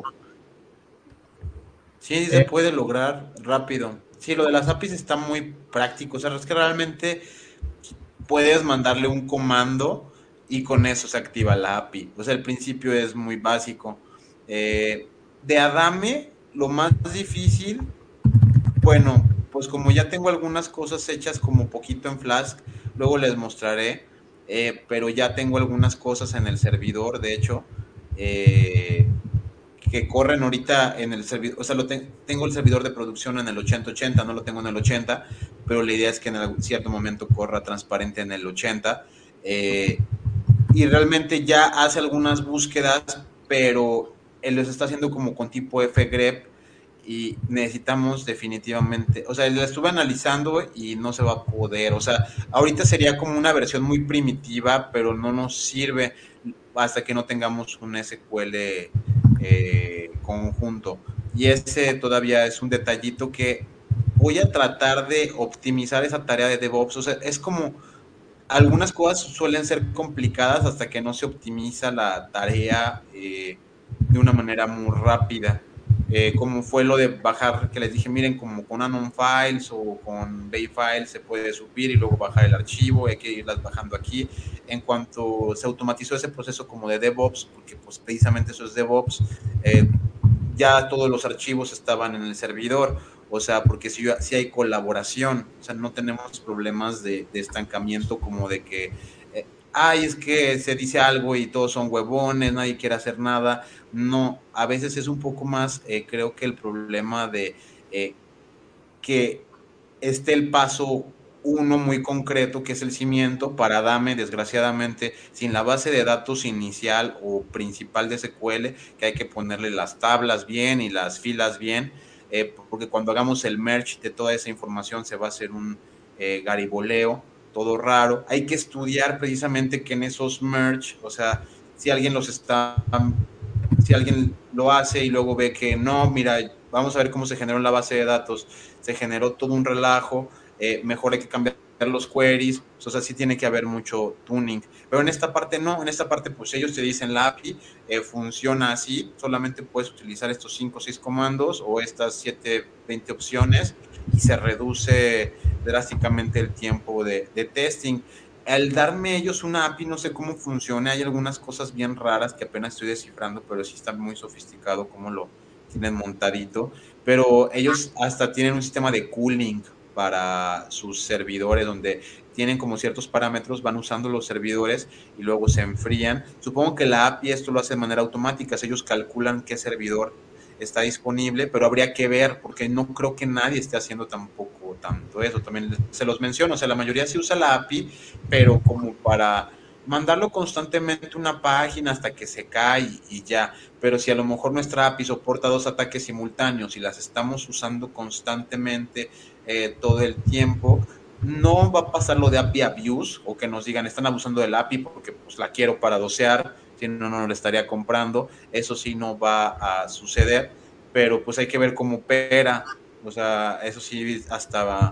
Sí, sí se puede lograr rápido. Sí, lo de las A P Is está muy práctico. O sea, es que realmente puedes mandarle un comando y con eso se activa la A P I. O sea, el principio es muy básico. Eh, de Adame, lo más difícil, bueno, pues como ya tengo algunas cosas hechas como poquito en Flask, luego les mostraré, eh, pero ya tengo algunas cosas en el servidor, de hecho, eh, que corren ahorita en el servidor, o sea, lo te, tengo el servidor de producción en el ochenta ochenta, no lo tengo en el ochenta, pero la idea es que en algún cierto momento corra transparente en el ochenta, eh, y realmente ya hace algunas búsquedas, pero él los está haciendo como con tipo fgrep, y necesitamos definitivamente, o sea, la estuve analizando y no se va a poder, o sea, ahorita sería como una versión muy primitiva, pero no nos sirve hasta que no tengamos un S Q L eh, conjunto, y ese todavía es un detallito que voy a tratar de optimizar esa tarea de DevOps, o sea, es como algunas cosas suelen ser complicadas hasta que no se optimiza la tarea eh, de una manera muy rápida. eh, como fue lo de bajar, que les dije, miren, como con Anon Files o con Bay Files se puede subir y luego bajar el archivo, hay que irlas bajando aquí. En cuanto se automatizó ese proceso como de DevOps, porque pues precisamente eso es DevOps, eh, ya todos los archivos estaban en el servidor, o sea, porque si, si hay colaboración, o sea, no tenemos problemas de, de estancamiento como de que, eh, ay, es que se dice algo y todos son huevones, nadie quiere hacer nada. No, a veces es un poco más, eh, creo que el problema de eh, que esté el paso uno muy concreto, que es el cimiento, para Dame, desgraciadamente, sin la base de datos inicial o principal de S Q L, que hay que ponerle las tablas bien y las filas bien, eh, porque cuando hagamos el merge de toda esa información se va a hacer un eh, gariboleo, todo raro. Hay que estudiar precisamente que en esos merge, o sea, si alguien los está, si alguien lo hace y luego ve que no, mira, vamos a ver cómo se generó la base de datos, se generó todo un relajo, eh, mejor hay que cambiar los queries, o sea, sí tiene que haber mucho tuning, pero en esta parte no, en esta parte pues ellos te dicen la A P I eh, funciona así, solamente puedes utilizar estos cinco o seis comandos o estas siete, veinte opciones y se reduce drásticamente el tiempo de, de testing. Al darme ellos una A P I, no sé cómo funciona, hay algunas cosas bien raras que apenas estoy descifrando, pero sí está muy sofisticado cómo lo tienen montadito, pero ellos hasta tienen un sistema de cooling para sus servidores, donde tienen como ciertos parámetros, van usando los servidores y luego se enfrían. Supongo que la A P I esto lo hace de manera automática, ellos calculan qué servidor está disponible, pero habría que ver, porque no creo que nadie esté haciendo tampoco tanto eso. También se los menciono, o sea, la mayoría sí usa la A P I, pero como para mandarlo constantemente a una página hasta que se cae y, y ya. Pero si a lo mejor nuestra A P I soporta dos ataques simultáneos y las estamos usando constantemente eh, todo el tiempo, no va a pasar lo de A P I abuse o que nos digan están abusando de la A P I porque pues la quiero para docear, si no, no la estaría comprando. Eso sí no va a suceder, pero pues hay que ver cómo opera, o sea, eso sí hasta,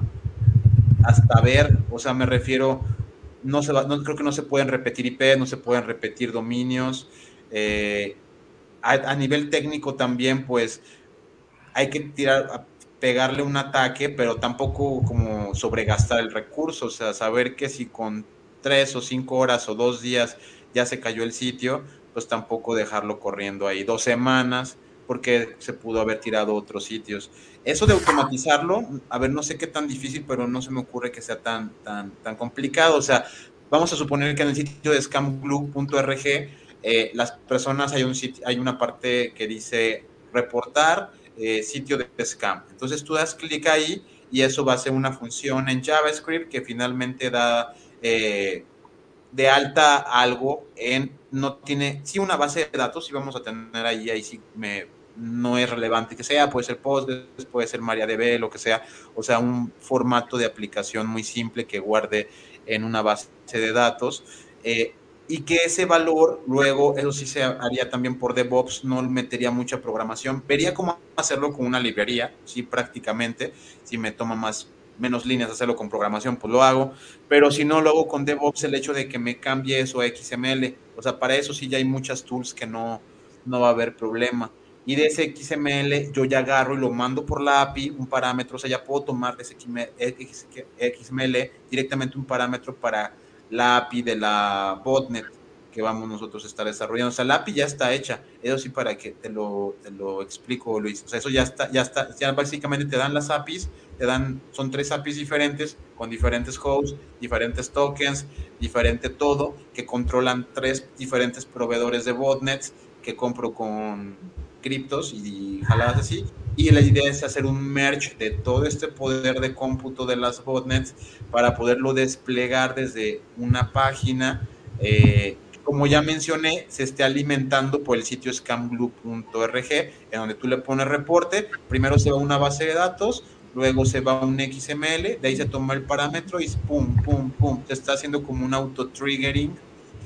hasta ver, o sea, me refiero, no se va, no, creo que no se pueden repetir I P, no se pueden repetir dominios, eh, a, a nivel técnico también, pues hay que tirar, pegarle un ataque, pero tampoco como sobregastar el recurso, o sea, saber que si con tres o cinco horas o dos días ya se cayó el sitio, pues tampoco dejarlo corriendo ahí dos semanas, porque se pudo haber tirado otros sitios. Eso de automatizarlo, a ver, no sé qué tan difícil, pero no se me ocurre que sea tan, tan, tan complicado, o sea, vamos a suponer que en el sitio de scamglue punto org eh, las personas, hay, un sitio, hay una parte que dice reportar, Eh, sitio de scam. Entonces tú das clic ahí y eso va a ser una función en JavaScript que finalmente da eh, de alta algo en, no tiene, sí una base de datos, sí vamos a tener ahí, ahí sí me, no es relevante que sea, puede ser Postgres, puede ser MariaDB, lo que sea, o sea, un formato de aplicación muy simple que guarde en una base de datos, eh, y que ese valor luego, eso sí se haría también por DevOps, no metería mucha programación, vería cómo hacerlo con una librería, sí, prácticamente, si me toma más, menos líneas hacerlo con programación, pues lo hago, pero si no lo hago con DevOps, el hecho de que me cambie eso a X M L, o sea, para eso sí ya hay muchas tools que no, no va a haber problema, y de ese X M L yo ya agarro y lo mando por la A P I, un parámetro, o sea, ya puedo tomar de ese X M L directamente un parámetro para la A P I de la botnet que vamos nosotros a estar desarrollando. O sea, la A P I ya está hecha. Eso sí, para que te lo, te lo explico, Luis. O sea, eso ya está, ya está, ya básicamente te dan las A P Is, te dan, son tres A P Is diferentes, con diferentes hosts, diferentes tokens, diferente todo, que controlan tres diferentes proveedores de botnets que compro con criptos y jaladas así. Y la idea es hacer un merge de todo este poder de cómputo de las botnets para poderlo desplegar desde una página, eh, como ya mencioné, se esté alimentando por el sitio scamglue punto org, en donde tú le pones reporte, primero se va a una base de datos, luego se va a un X M L, de ahí se toma el parámetro y pum, pum, pum, se está haciendo como un auto-triggering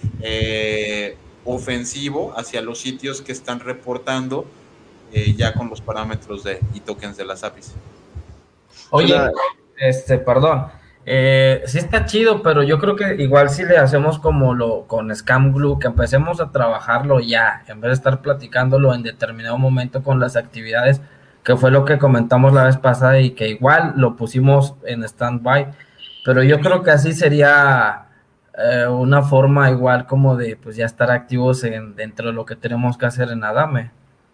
eh, ofensivo hacia los sitios que están reportando eh, ya con los parámetros de, y tokens de las A P Is. Oye, este, perdón, Eh, sí está chido, pero yo creo que igual si le hacemos como lo con Scam Glue, que empecemos a trabajarlo ya, en vez de estar platicándolo en determinado momento con las actividades, que fue lo que comentamos la vez pasada y que igual lo pusimos en stand-by, pero yo creo que así sería eh, una forma igual como de pues ya estar activos en, dentro de lo que tenemos que hacer en Adame.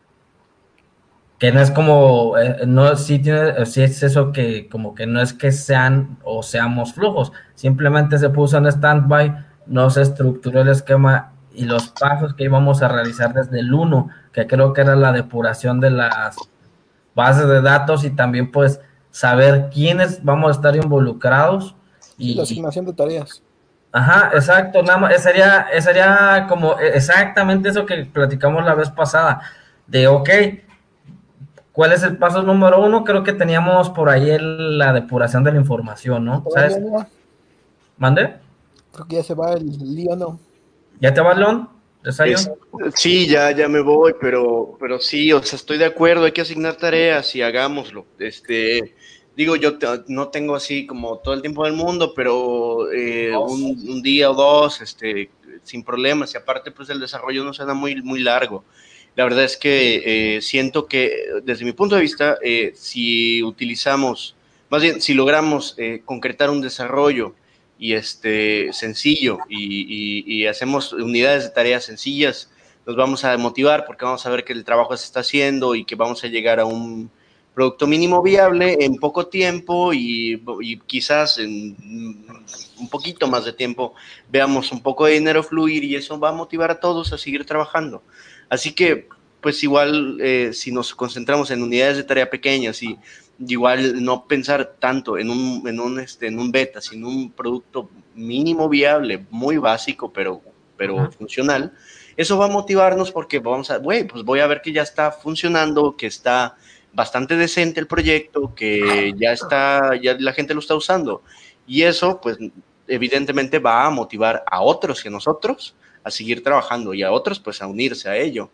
Que no es como, eh, no, sí, tiene, sí es eso que como que no es que sean o seamos flojos, simplemente se puso en stand-by, no se estructuró el esquema y los pasos que íbamos a realizar desde el uno, que creo que era la depuración de las bases de datos y también pues saber quiénes vamos a estar involucrados Sí, la y, asignación de tareas. ajá, exacto, nada más, sería, sería como exactamente eso que platicamos la vez pasada, de ok, ¿cuál es el paso número uno? Creo que teníamos por ahí el- la depuración de la información, ¿no? ¿Se va el ¿Sabes? León ya? ¿Mande? Creo que ya se va el lío, ¿no? ¿Ya te vas, León? ¿De Es, Zion? sí, ya, ya me voy, pero, pero sí, o sea, estoy de acuerdo, hay que asignar tareas y hagámoslo. Este, digo, yo te- no tengo así como todo el tiempo del mundo, pero eh, un, un día o dos, este, sin problemas. Y aparte, pues el desarrollo no será muy, muy largo. La verdad es que eh, siento que, desde mi punto de vista, eh, si utilizamos, más bien, si logramos eh, concretar un desarrollo y este sencillo y, y, y hacemos unidades de tareas sencillas, nos vamos a motivar porque vamos a ver que el trabajo se está haciendo y que vamos a llegar a un producto mínimo viable en poco tiempo y, y quizás en un poquito más de tiempo veamos un poco de dinero fluir y eso va a motivar a todos a seguir trabajando. Así que, pues igual, eh, si nos concentramos en unidades de tarea pequeñas y igual no pensar tanto en un, en un, este, en un beta, sino un producto mínimo viable, muy básico, pero, pero Uh-huh. funcional, eso va a motivarnos porque vamos a, güey, pues voy a ver que ya está funcionando, que está bastante decente el proyecto, que ya está, ya la gente lo está usando. Y eso, pues, evidentemente va a motivar a otros y a nosotros a seguir trabajando y a otros, pues, a unirse a ello.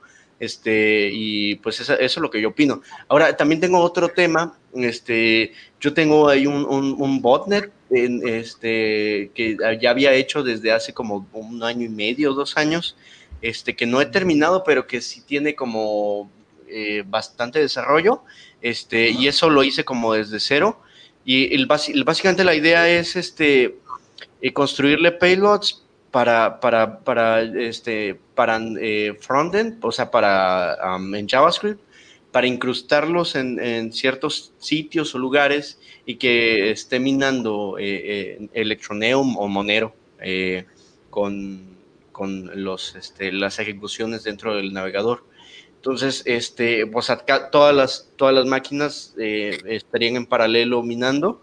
Este, y pues eso, eso es lo que yo opino. Ahora, también tengo otro tema. Este, yo tengo ahí un, un, un botnet en, este, que ya había hecho desde hace como un año y medio, dos años, este, que no he terminado, pero que sí tiene como eh, bastante desarrollo. Este, y eso lo hice como desde cero. Y el, básicamente la idea es este, eh, construirle payloads para, para, para, este, para eh, frontend, o sea, para um, en JavaScript, para incrustarlos en, en, ciertos sitios o lugares y que esté minando eh, eh, Electroneum o Monero eh, con, con los, este, las ejecuciones dentro del navegador. Entonces, este, pues acá todas las, todas las máquinas eh, estarían en paralelo minando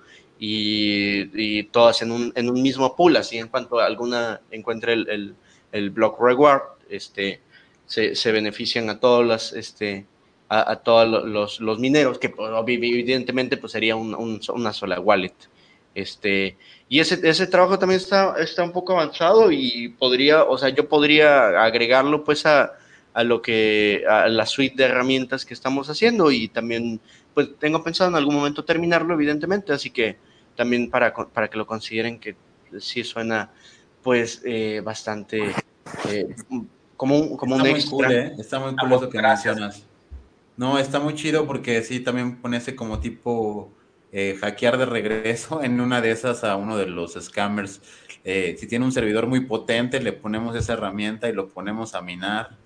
y, y todas en un, en un mismo pool, así en cuanto alguna encuentre el, el, el block reward, este, se, se benefician a todos las, este, a, a todos los, los mineros, que evidentemente pues sería un, un, una sola wallet. Este, y ese, ese trabajo también está, está un poco avanzado y podría, o sea, yo podría agregarlo pues a, a lo que, a la suite de herramientas que estamos haciendo y también pues tengo pensado en algún momento terminarlo, evidentemente, así que también para, para que lo consideren que sí suena pues eh, bastante eh, como un, como está un muy extra. cool, ¿eh? Está muy cool eso que Gracias. mencionas. No, está muy chido porque sí, también ponerse como tipo eh, hackear de regreso en una de esas a uno de los scammers. Eh, si tiene un servidor muy potente, le ponemos esa herramienta y lo ponemos a minar.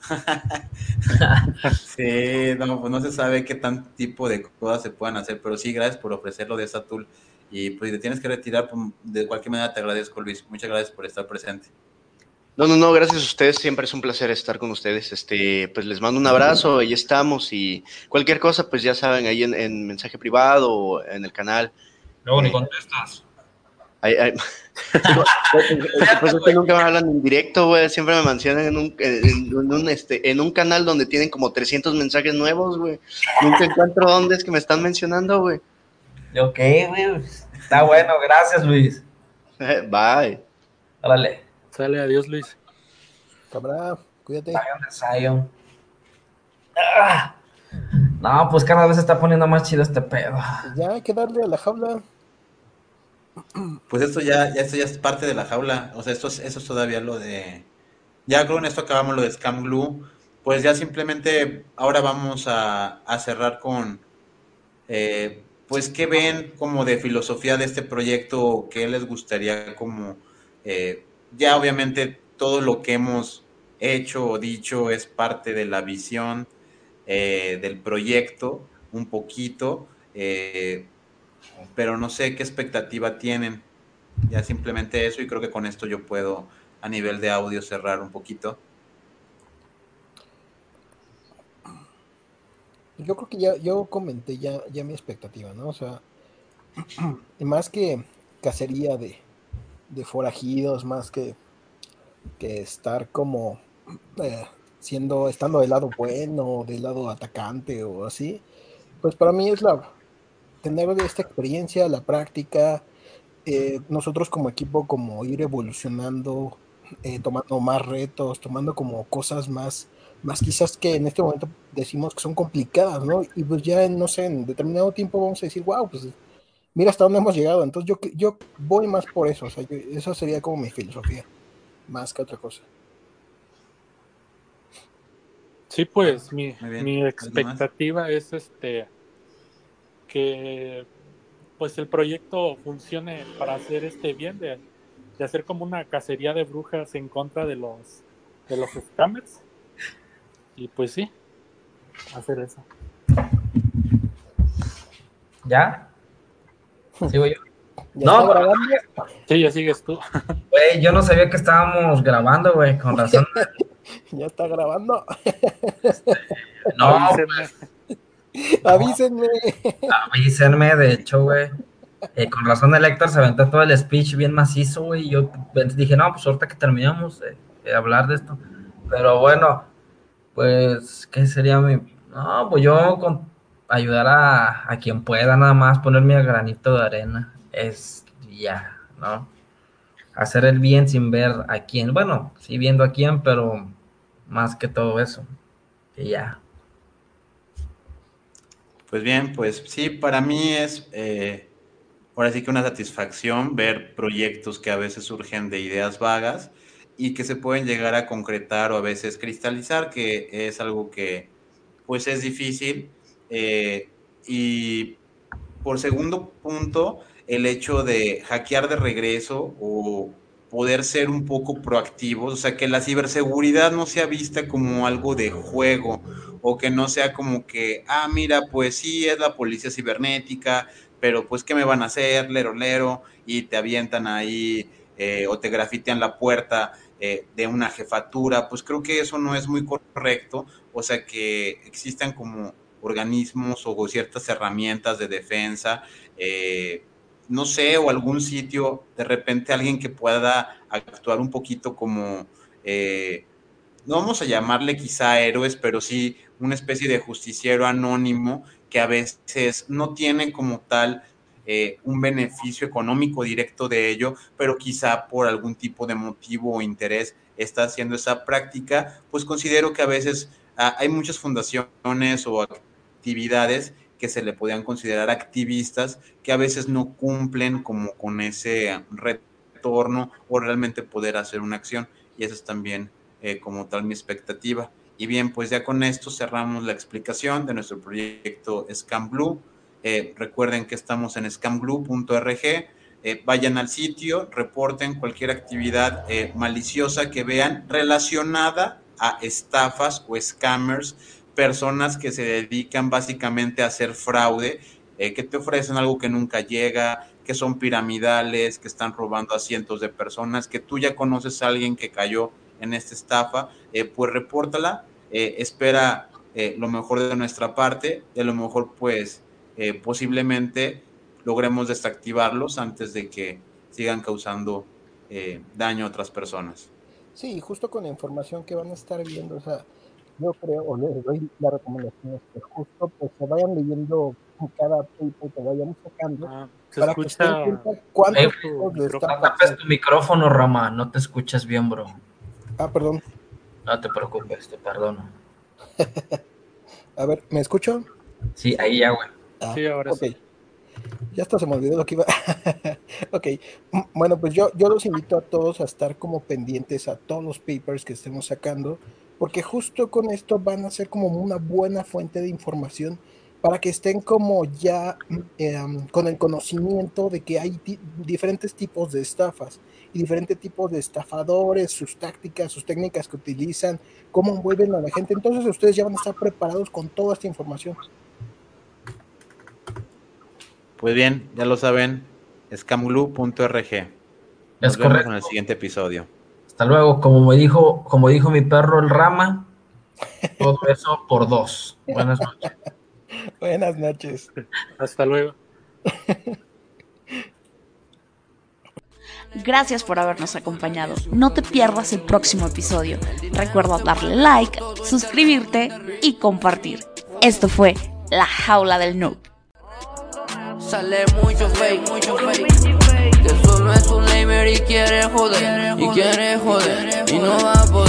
Sí, no, pues no se sabe qué tan tipo de cosas se puedan hacer, pero sí, gracias por ofrecerlo de esa tool. Y pues si te tienes que retirar, pues, de cualquier manera te agradezco, Luis. Muchas gracias por estar presente. No, no, no, gracias a ustedes, siempre es un placer estar con ustedes. Este, pues les mando un abrazo, ahí estamos y cualquier cosa, pues ya saben, ahí en, en mensaje privado o en el canal. Luego eh, ni contestas. Ay, ay. Pues es que nunca me hablan en directo, güey. Siempre me mencionan en un, en, un, este, en un canal donde tienen como trescientos mensajes nuevos, güey. Nunca encuentro dónde es que me están mencionando, güey. Ok, güey. Está bueno, gracias, Luis. Bye. Órale. Sale, adiós, Luis. Cabrá, cuídate. Zion de Zion. Ah. No, pues cada vez se está poniendo más chido este pedo. Ya hay que darle a la jaula. Pues esto ya, ya, esto ya es parte de la jaula. O sea, esto es, eso es todavía lo de. Ya con esto acabamos lo de Scam Glue. Pues ya simplemente ahora vamos a, a cerrar con. Eh, pues, ¿qué ven como de filosofía de este proyecto? ¿Qué les gustaría como. Eh, ya obviamente todo lo que hemos hecho o dicho es parte de la visión eh, del proyecto, un poquito. Eh, pero no sé qué expectativa tienen. Ya simplemente eso y creo que con esto yo puedo a nivel de audio cerrar un poquito. Yo creo que ya yo comenté ya, ya mi expectativa, ¿no? O sea, más que cacería de, de forajidos, más que, que estar como eh, siendo, estando del lado bueno, del lado atacante o así, pues para mí es la tener esta experiencia, la práctica, eh, nosotros como equipo como ir evolucionando, eh, tomando más retos, tomando como cosas más, más quizás que en este momento decimos que son complicadas, ¿no? Y pues ya, no sé, en determinado tiempo vamos a decir, wow, pues mira hasta dónde hemos llegado. Entonces yo, yo voy más por eso, o sea, yo, eso sería como mi filosofía, más que otra cosa. Sí, pues mi, Muy bien. mi ¿Alguien más? expectativa es este que pues el proyecto funcione para hacer este bien de, de hacer como una cacería de brujas en contra de los de los scammers y pues sí, hacer eso. ¿Ya? ¿Sigo yo? ¿Ya está No, grabando? Sí, ya sigues tú. güey, yo no sabía que estábamos grabando, güey, con razón. ¿Ya está grabando? No, Avísenme. Avísenme. avísenme, de hecho, güey. Eh, con razón el Héctor se aventó todo el speech bien macizo, güey. Y yo dije, no, pues ahorita que terminamos de, de hablar de esto. Pero bueno, pues, ¿qué sería mi...? No, pues yo con ayudar a, a quien pueda, nada más poner mi granito de arena. Es ya, ¿no? Hacer el bien sin ver a quién. Bueno, sí viendo a quién, pero más que todo eso. Y ya. Pues bien, pues sí, para mí es eh, ahora sí que una satisfacción ver proyectos que a veces surgen de ideas vagas y que se pueden llegar a concretar o a veces cristalizar, que es algo que pues es difícil. Eh, y por segundo punto, el hecho de hackear de regreso o poder ser un poco proactivos, o sea, que la ciberseguridad no sea vista como algo de juego o que no sea como que, ah, mira, pues sí, es la policía cibernética, pero pues, ¿qué me van a hacer? Lero, lero, y te avientan ahí eh, o te grafitean la puerta eh, de una jefatura, pues creo que eso no es muy correcto, o sea, que existan como organismos o ciertas herramientas de defensa, eh, no sé, o algún sitio, de repente alguien que pueda actuar un poquito como, eh, no vamos a llamarle quizá héroes, pero sí una especie de justiciero anónimo que a veces no tiene como tal eh, un beneficio económico directo de ello, pero quizá por algún tipo de motivo o interés está haciendo esa práctica, pues considero que a veces ah, hay muchas fundaciones o actividades que se le podían considerar activistas que a veces no cumplen como con ese retorno o realmente poder hacer una acción y eso es también eh, como tal mi expectativa. Y bien, pues ya con esto cerramos la explicación de nuestro proyecto Scam Blue. Eh, recuerden que estamos en scam blue punto org. Eh, vayan al sitio, reporten cualquier actividad eh, maliciosa que vean relacionada a estafas o scammers, personas que se dedican básicamente a hacer fraude, eh, que te ofrecen algo que nunca llega, que son piramidales, que están robando a cientos de personas, que tú ya conoces a alguien que cayó en esta estafa, eh, pues repórtala, eh, espera eh, lo mejor de nuestra parte, y a lo mejor pues eh, posiblemente logremos desactivarlos antes de que sigan causando eh, daño a otras personas. Sí, justo con la información que van a estar viendo, o sea, yo creo, o les doy la recomendación es que justo pues se vayan leyendo cada paper que vayamos sacando Ah, se para que se den escucha, cuenta se Hey, cuántos escucha tu tipos de no micrófono. estafas tapes hay. tu micrófono, Rama. No te escuchas bien, bro. Ah, perdón. No te preocupes, te perdono. A ver, ¿me escucho? Sí, ahí ya, güey. Ah, Sí, ahora ok. sí. Ya hasta se me olvidó lo que iba. Ok, bueno, pues yo, yo los invito a todos a estar como pendientes a todos los papers que estemos sacando, porque justo con esto van a ser como una buena fuente de información para que estén como ya eh, con el conocimiento de que hay di- diferentes tipos de estafas y diferentes tipos de estafadores, sus tácticas, sus técnicas que utilizan, cómo envuelven a la gente. Entonces ustedes ya van a estar preparados con toda esta información. Pues bien, ya lo saben, escamulu punto org. Nos Es vemos correcto. en el siguiente episodio. Hasta luego, como me dijo, como dijo mi perro el Rama, todo eso por dos. Buenas noches. Buenas noches. Hasta luego. Gracias por habernos acompañado. No te pierdas el próximo episodio. Recuerda darle like, suscribirte y compartir. Esto fue La Jaula del Noob. Sale mucho fake, mucho fake. Que solo es un lamer y quiere joder, y quiere joder, y no va a poder.